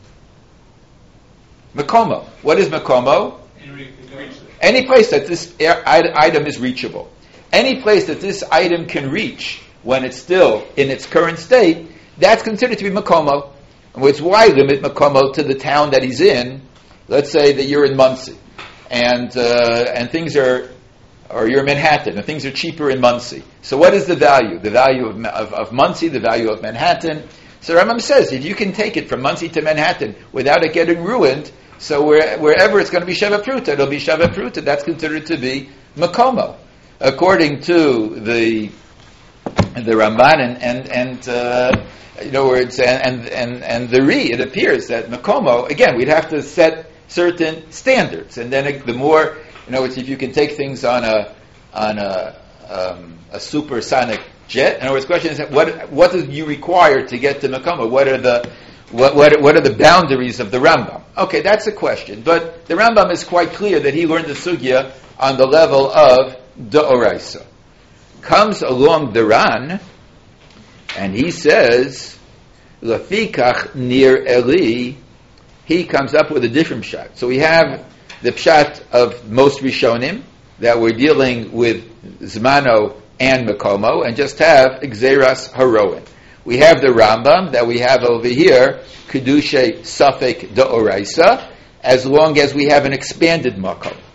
makomo. What is makomo? Any place that this item is reachable. Any place that this item can reach when it's still in its current state, that's considered to be makomo. Which why limit makomo to the town that he's in? Let's say that you're in Monsey, and things are, or you're in Manhattan, and things are cheaper in Monsey. So what is the value? The value of Monsey, the value of Manhattan. So Rambam says, if you can take it from Monsey to Manhattan without it getting ruined, so wherever it's going to be Sheva Pruta, it'll be Sheva Pruta. That's considered to be Makomo. According to the Ramban and in other words, and the Ri, it appears that Makomo, again, we'd have to set certain standards, and then the more, if you can take things on a supersonic jet. In other words, the question is, what do you require to get to Makomo? What are the boundaries of the Rambam? Okay, that's a question, but the Rambam is quite clear that he learned the sugya on the level of D'oraisa. Comes along the Ran, and he says, Lafikach nir Eli, he comes up with a different pshat. So we have the pshat of most Rishonim, that we're dealing with Zmano and Makomo, and just have Gzeras Haroin. We have the Rambam, that we have over here, Kedushe Safek D'oraisa, as long as we have an expanded Makom.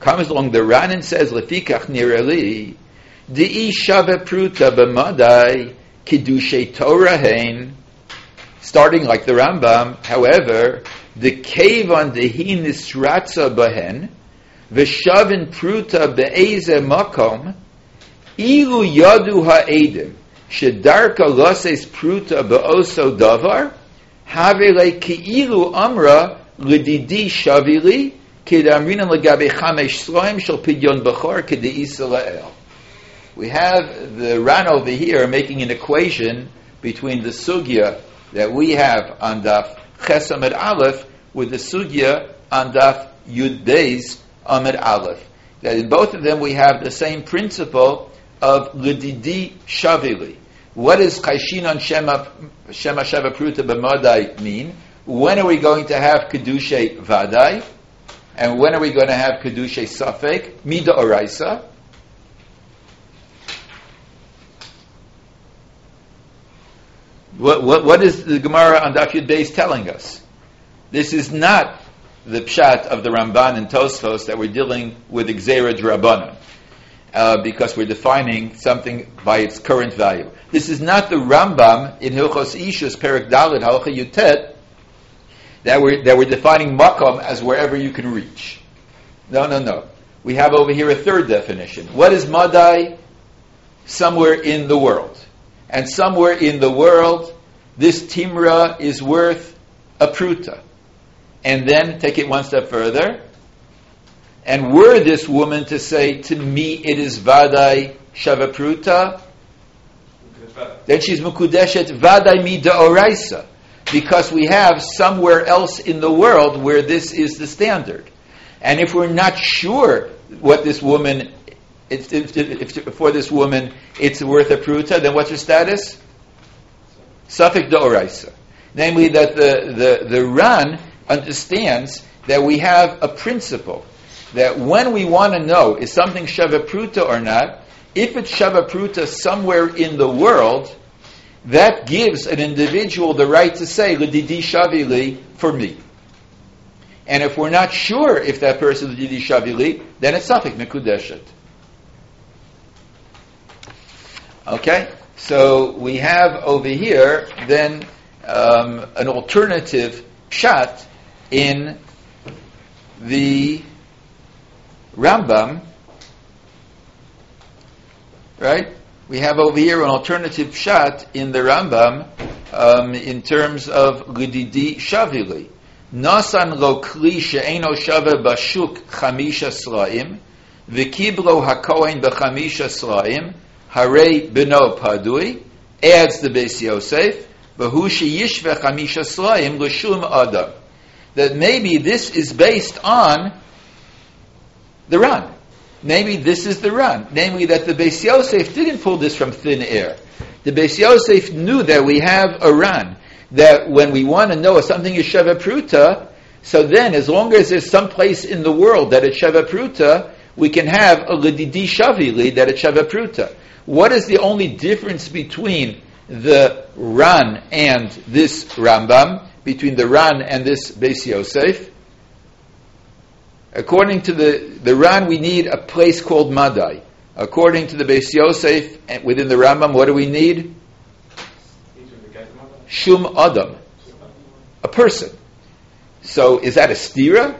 comes along the Ran and says, Lefikach nirali, Di'i shava pruta b'madai kiddushay Torah hein. Starting like the Rambam, however, the kevan dehi nisratza bahen, v'shavin pruta be'eze makom, ilu yadu ha'edim, shedarka loses pruta be'oso davar, havele ki'ilu amra l'didi shavili, kedamrinan legabe chamesh sloim shel pidyon b'chor kede'isa la'el. We have the Ran over here making an equation between the sugya that we have on Daf Ches Amud Aleph with the sugya on Daf Yud Beis Amud Aleph. That in both of them we have the same principle of L'didi Shavili. What does Chayshin on Shema Shava Pruta B'Madai mean? When are we going to have Kedushay Vadai? And when are we going to have Kedushay Safek? Mida Oraisa. What is the Gemara on Daf Yud Beis telling us? This is not the pshat of the Ramban and Tosfos that we're dealing with Gzeira D'Rabbanan, because we're defining something by its current value. This is not the Rambam in Hilchos Ishus Perek Dalet Halacha Yutet that we're defining makom as wherever you can reach. No. We have over here a third definition. What is Madai? Somewhere in the world. And somewhere in the world, this timra is worth a pruta. And then take it one step further. And were this woman to say, to me it is vadai shava pruta, then she's mukudeshet vadai mi da'oraisa. Because we have somewhere else in the world where this is the standard. And if we're not sure what this woman, if for this woman it's worth a pruta, then what's her status? Safek da'oraisa. Namely that the Ran understands that we have a principle that when we want to know is something shava pruta or not, if it's shava pruta somewhere in the world, that gives an individual the right to say l'didi shavili for me. And if we're not sure if that person is l'didi shavili, then it's safek mekudeshet. Okay, so we have over here then an alternative pshat in the Rambam, right? We have over here an alternative pshat in the Rambam in terms of l'didi shavili. Nasan lo kli she'eno shava bashuk chamisha slaim v'kiblo hakohen b'chamisha slaim Harei beno padui, adds the Beis Yosef, v'hu sheyishve chamisha slayim l'shum adam. That maybe this is based on the Ran. Maybe this is the Ran. Namely that the Beis Yosef didn't pull this from thin air. The Beis Yosef knew that we have a Ran. That when we want to know if something is Sheva Pruta, so then as long as there's some place in the world that it's Sheva Pruta, we can have a L'didi Shavili that it's Sheva Pruta. What is the only difference between the Ran and this Rambam, between the Ran and this Beis Yosef? According to the Ran, we need a place called Madai. According to the Beis Yosef, within the Rambam, what do we need? Shum Adam. A person. So, is that a stira?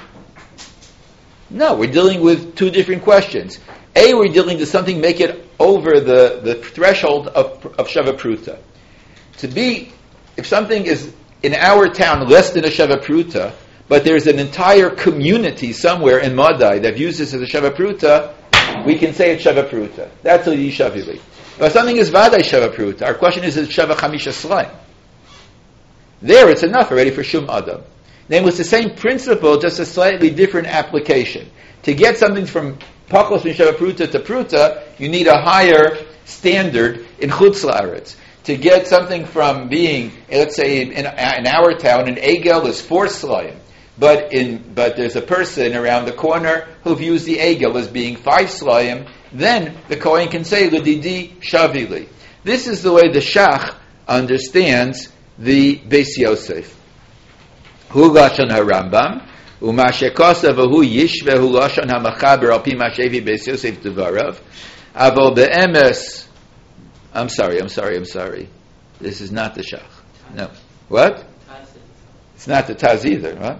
No, we're dealing with two different questions. A, we're dealing with something, make it over the threshold of Sheva Pruta. To be, if something is in our town less than a Sheva Pruta, but there's an entire community somewhere in Madai that views this as a Sheva Pruta, we can say it's Sheva Pruta. That's a Yishavili. If something is Vadai Sheva Pruta, our question is Sheva Chamisha Slaim. There it's enough already for Shum Adam. Namely, it's the same principle, just a slightly different application. To get something from Pakos min Sheva Pruta to Pruta, you need a higher standard in Chutz La'aretz. To get something from being, let's say, in our town, an Egel is 4 Slayim, but there's a person around the corner who views the Egel as being 5 Slayim, then the Kohen can say, L'didi Shavili. This is the way the Shach understands the Beis Yosef. Hu Lashon HaRambam, U'mashekosav v'hu yishvehu lashon hamachaber al pi mashevi beis Yosef devarav. Avol be'emes. I'm sorry. This is not the Shach. No. What? It's not the Taz either, right?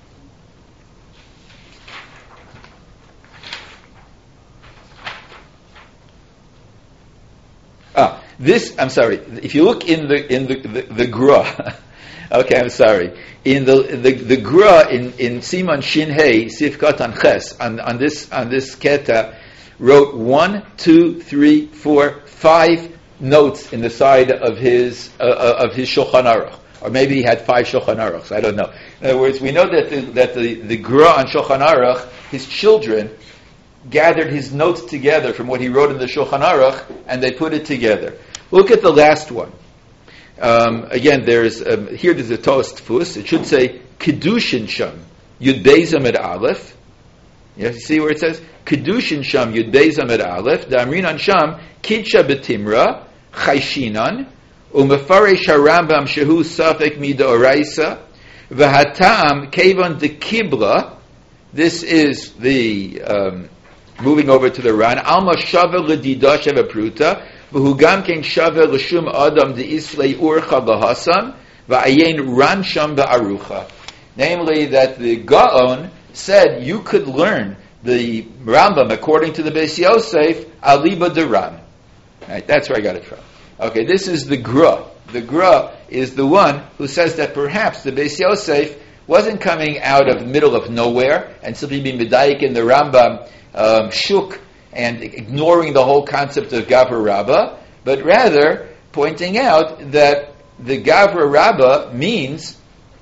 This, I'm sorry. If you look in the Gra, okay, I'm sorry. In the Gra in Siman Shin Hey Sifkat on Ches on this keta wrote 1, 2, 3, 4, 5 notes in the side of his Shulchan Aruch, or maybe he had 5 Shulchan Aruchs. I don't know. In other words, we know that the Gra on Shulchan Aruch, his children gathered his notes together from what he wrote in the Shulchan Aruch, and they put it together. Look at the last one. Again, there's a toast fus. It should say Kedushin Sham Yud Beis Amud Aleph. You see where it says Kedushin Sham Yud Beis Amud Aleph. Da'amrinan Sham Kidsha Betimra Chayshinan Umefaresh HaRambam Shehu Safek Midoraisa V'Hatam Kevon De Kibla. This is the moving over to the Ran. Alma Shava L'Dida Sheva Pruta. V'hu gam ken shava l'shum adam de'islei urcha b'hasam v'ayin ran sham ba'arucha. Namely, that the Gaon said you could learn the Rambam according to the Beis Yosef aliba de Ran. Right, that's where I got it from. Okay, this is the Gra. The Gra is the one who says that perhaps the Beis Yosef wasn't coming out of the middle of nowhere and simply being medayik in the Rambam shuk and ignoring the whole concept of Gavra Rabbah, but rather pointing out that the Gavra Rabbah means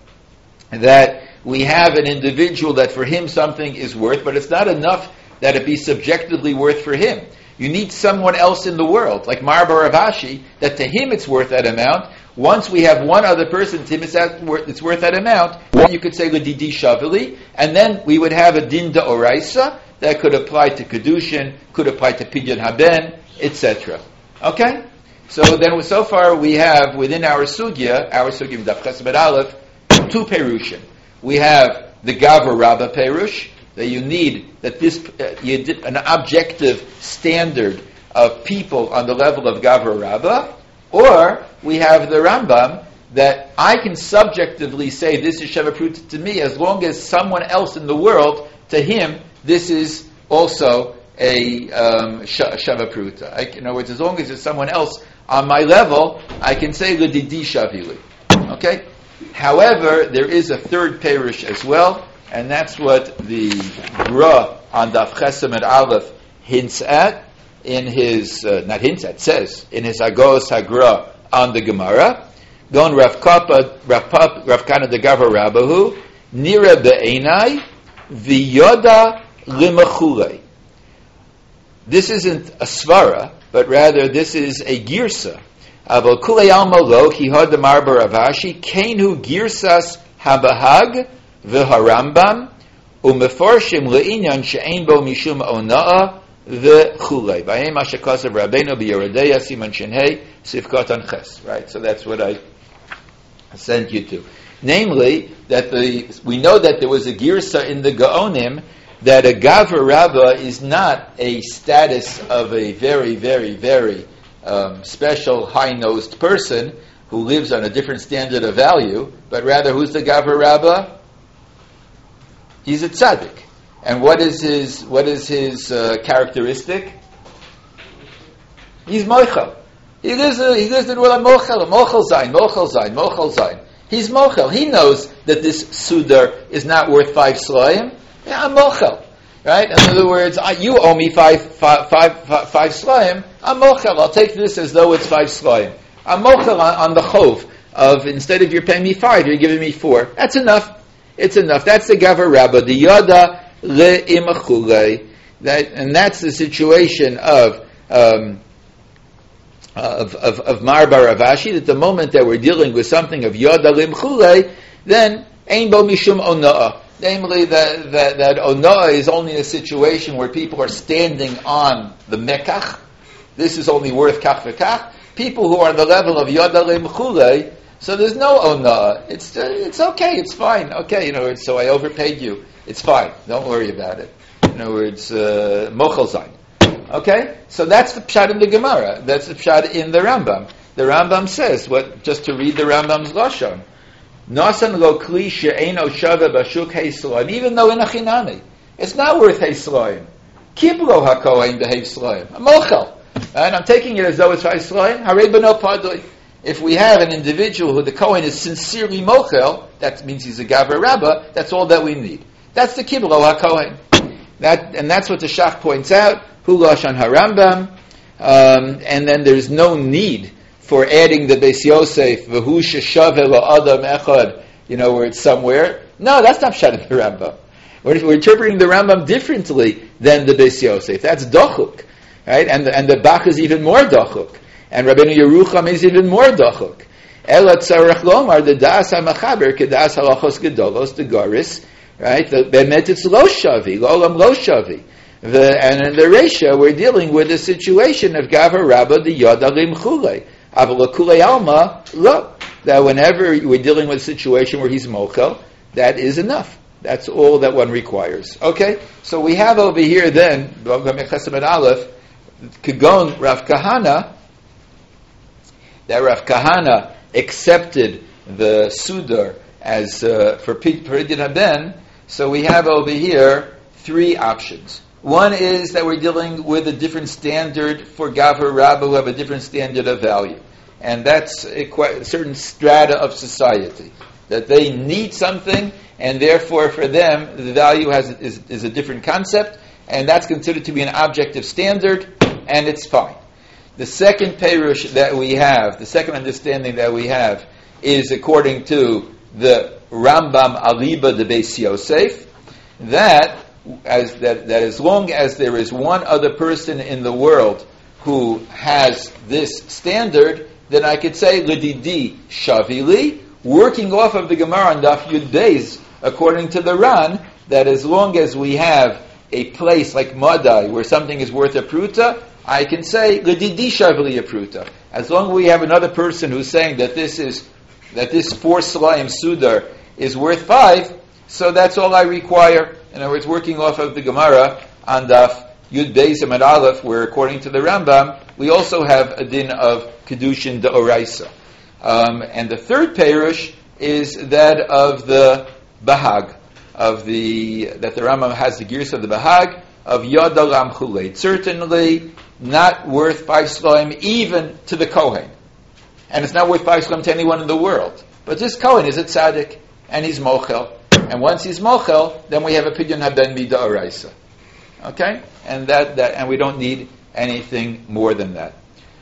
that we have an individual that for him something is worth, but it's not enough that it be subjectively worth for him. You need someone else in the world, like Marbar Rav Ashi, that to him it's worth that amount. Once we have one other person, to him it's worth that amount, then you could say L'Didi Shavili, and then we would have a Din D'Oraisa, that could apply to Kedushin, could apply to Pidyon Haben, etc. Okay? So far we have within our sugya Daf Ches Amud Aleph, 2 perushim. We have the Gavra Rabbah perush, that you need that you did an objective standard of people on the level of Gavra Rabbah, or we have the Rambam that I can subjectively say this is Sheva Pruta to me as long as someone else in the world, to him, this is also a Sheva Pruta. In other words, as long as there's someone else on my level, I can say L'Didi Shavili. Okay? However, there is a third perush as well, and that's what the Gra on Daf Ches Amud Aleph hints at in his, says in his Agos HaGra on the Gemara. Gon Rav Kana de Gavra Rabbahu Nira Be'enai V'yoda Limachulei. This isn't a svara, but rather this is a girsa. Aval kulei alma lo ki had the Marbar Rav Ashi keinu girsas habahag v'harambam umefarshim le'inyan she'ein bo mishum ona'a v'chulei. V'ayim hashakasav Rabbeinu b'Yerodea Siman Shinhei Sifkat on Ches. Right, so that's what I sent you to. Namely, that we know that there was a girsa in the Gaonim that a Gavra Rabbah is not a status of a very, very, very special, high-nosed person who lives on a different standard of value, but rather, who's the Gavra Rabbah? He's a tzaddik. And what is his characteristic? He's mochel. He lives in what a mochel zayin. He's mochel. He knows that this sudar is not worth 5 slayim. Yeah, I'm mochel. Right? In other words, you owe me 5 slayim. I'm mochel. I'll take this as though it's 5 slayim. I'm mochel on the chov of, instead of you're paying me 5, you're giving me 4. That's enough. It's enough. That's the Gavra Rabbah. The yada le'imachulei. And that's the situation of Marbar Rav Ashi, that the moment that we're dealing with something of yada limchulei, then ein bo mishum ona'ah. Namely, that ona'ah is only a situation where people are standing on the mekach. This is only worth kach v'kach. People who are on the level of yada limchulei, so there's no ona'ah. It's okay, it's fine. Okay, so I overpaid you. It's fine. Don't worry about it. In other words, mochel zayin. Okay? So that's the pshat in the Gemara. That's the pshat in the Rambam. The Rambam says, just to read the Rambam's Lashon, Nasan lo kli she'eino shava bashuk heisloim, even though in a chinami, it's not worth heisloim. Kiblo hakohen de heisloim. A mochel. And I'm taking it as though it's heisloim. Harei beno padui. If we have an individual who the Kohen is sincerely mochel, that means he's a Gaver Rabbah, that's all that we need. That's the Kiblo HaKohen. And that's what the Shach points out, Hu Lashon HaRambam, and then there's no need for adding the Beis Yosef, V'hu sheshaveh la'adam echad, where it's somewhere. No, that's not Pshat in the Rambam. We're interpreting the Rambam differently than the Beis Yosef. That's Dochuk, right? And the Bach is even more Dochuk. And Rabbeinu Yerucham is even more Dochuk. Ela tzarech lomar, the Das HaMachaber, kedas halachos gedolos, the Goris, right? Bemet it's lo shavi, lo'olam lo shavi. And in the Reisha, we're dealing with a situation of Gaver Rabbah, the Yod Alim Chulei. Aval Kulei Alma, lo. That whenever we're dealing with a situation where he's mochel, that is enough. That's all that one requires. Okay? So we have over here then, Aleph, Kagon Rav Kahana, that Rav Kahana accepted the Sudar as for Peridin Haben. So we have over here three options. One is that we're dealing with a different standard for Gaver Rabbah who have a different standard of value. And that's a certain strata of society. That they need something, and therefore for them, the value is a different concept, and that's considered to be an objective standard, and it's fine. The second perush that we have, the second understanding that we have, is according to the Rambam Aliba de Beis Yosef, that as long as there is one other person in the world who has this standard, then I could say L'didi Shavili, working off of the Gemara on Daf Yud Beis, according to the Ran, that as long as we have a place like Madai where something is worth a pruta, I can say L'didi Shavili a pruta. As long as we have another person who's saying that this 4 Slayim Sudar is worth 5, so that's all I require. In other words, working off of the Gemara on Daf Yud Beis and Aleph, where according to the Rambam, we also have a din of Kedushin D'Oraisa. And the third perush is that of the Bahag, that the Rambam has the gears of the Bahag, of Yod Alam Chulei. Certainly not worth 5 Slayim even to the Kohen. And it's not worth 5 Slayim to anyone in the world. But this Kohen is a tzaddik, and he's mochel. And once he's mochel, then we have a pidyon haben mid'oraisa. Okay? And and we don't need anything more than that.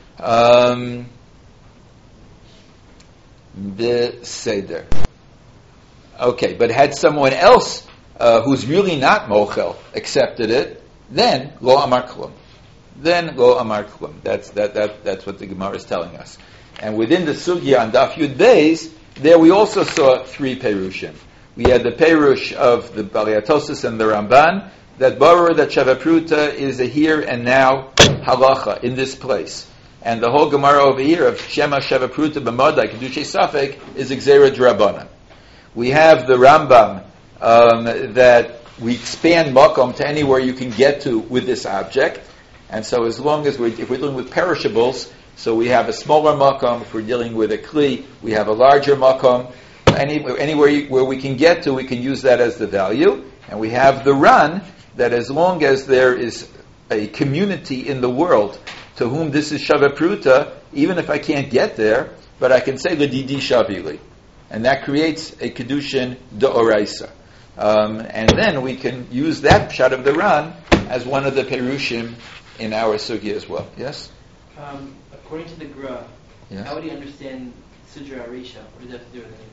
The Seder. Okay, but had someone else who's really not mochel accepted it, then lo amar klum. Then lo amar klum. That's what the Gemara is telling us. And within the sugya on Daf Yud Beis, there we also saw 3 perushim. We had the perush of the Baliatosis and the Ramban, that Baruch that Shavapruta is a here and now halacha in this place. And the whole Gemara over here of Shema Shavapruta b'madai Kedushay Safek is Gzeira D'Rabbanan. We have the Rambam that we expand makom to anywhere you can get to with this object. And so as long as if we're dealing with perishables, so we have a smaller makom. If we're dealing with a kli, we have a larger makom. Anywhere where we can get to, we can use that as the value. And we have the Ran, that as long as there is a community in the world to whom this is Shavapruta, even if I can't get there, but I can say L'didi Shavili. And that creates a Kedushin D'Oraisa. And then we can use that pshat of the Ran as one of the Perushim in our Sugya as well. Yes? According to the Gra, yes? How would you understand Sudra Arisha? What does that have to do with anything?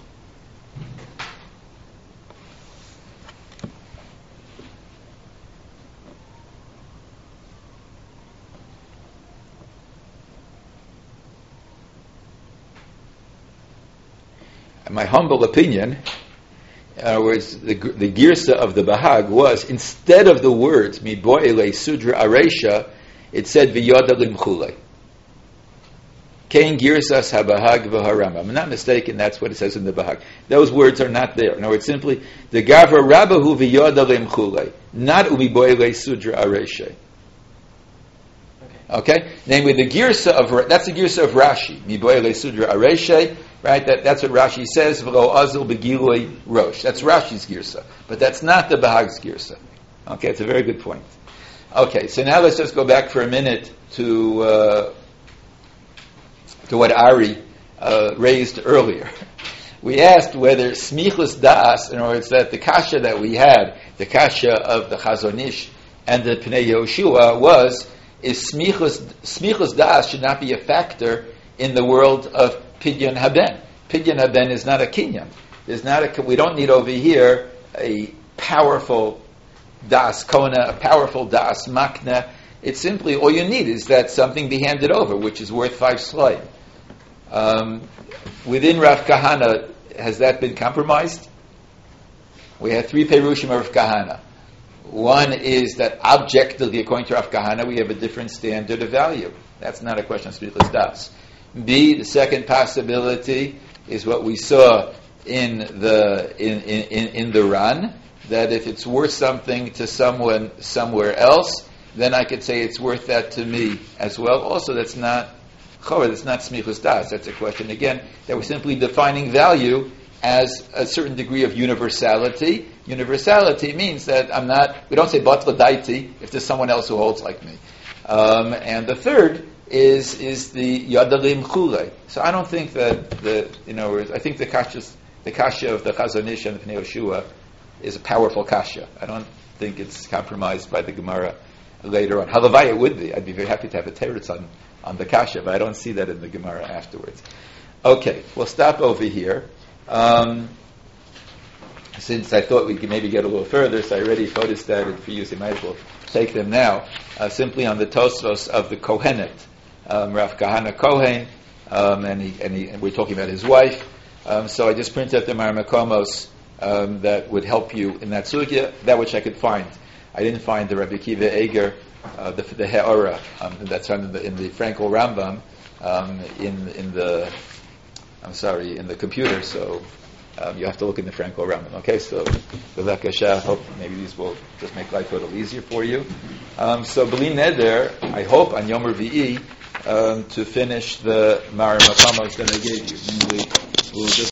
In my humble opinion, in other words, the girsa of the Bahag was, instead of the words Miboile Sudra Aresha, it said V'yoda Limchule. Kain girsas habahag v'harambam. I'm not mistaken, that's what it says in the Bahag. Those words are not there. In other words, simply, the gavra rabahu v'yoda lemchule, not umiboyle sudra areshe. Okay? Namely, the girsa of, that's the girsa of Rashi, miboyle sudra areshe, right? That's what Rashi says, v'lo azul begiloi rosh. That's Rashi's girsa. But that's not the Bahag's girsa. Okay, it's a very good point. Okay, so now let's just go back for a minute to what Ari raised earlier. We asked whether smichus das, in other words, that the kasha that we had, the kasha of the Chazon Ish and the Pnei Yehoshua is smichus das should not be a factor in the world of Pidyon Haben. Pidyon Haben is not a kinyan. We don't need over here a powerful das kona, a powerful das makna. It's simply, all you need is that something be handed over, which is worth 5 slayim. Within Rav Kahana, has that been compromised? We have 3 perushim of Rav Kahana. One is that objectively, according to Rav Kahana, we have a different standard of value. That's not a question of smichus das. B, the second possibility is what we saw in the Ran, that if it's worth something to someone somewhere else, then I could say it's worth that to me as well. Also, that's not Chora, that's not smichus das. That's a question, again, that we're simply defining value as a certain degree of universality. Universality means that we don't say batla daiti if there's someone else who holds like me. And the third is the yadalim chule. So I don't think that I think the kasha of the Chazon Ish and the Pnei Yehoshua is a powerful kasha. I don't think it's compromised by the Gemara later on. Halavai it would be. I'd be very happy to have a teretz on the kasha, but I don't see that in the Gemara afterwards. Okay, we'll stop over here. Since I thought we could maybe get a little further, so I already noticed that, and for you, so I might as well take them now. Simply on the Tosfos of the Kohenet, Rav Kahana Kohen, and we're talking about his wife. So I just printed out the Marmakomos that would help you in that sugya, that which I could find. I didn't find the Rabbi Kiva Eger, the He'ora, that's in the Frankel Rambam, in the computer, so you have to look in the Frankel Rambam. Okay, so I hope maybe these will just make life a little easier for you. So B'li Neder, I hope on Yom Revi'i to finish the Marmakomos that I gave you. Namely, we'll just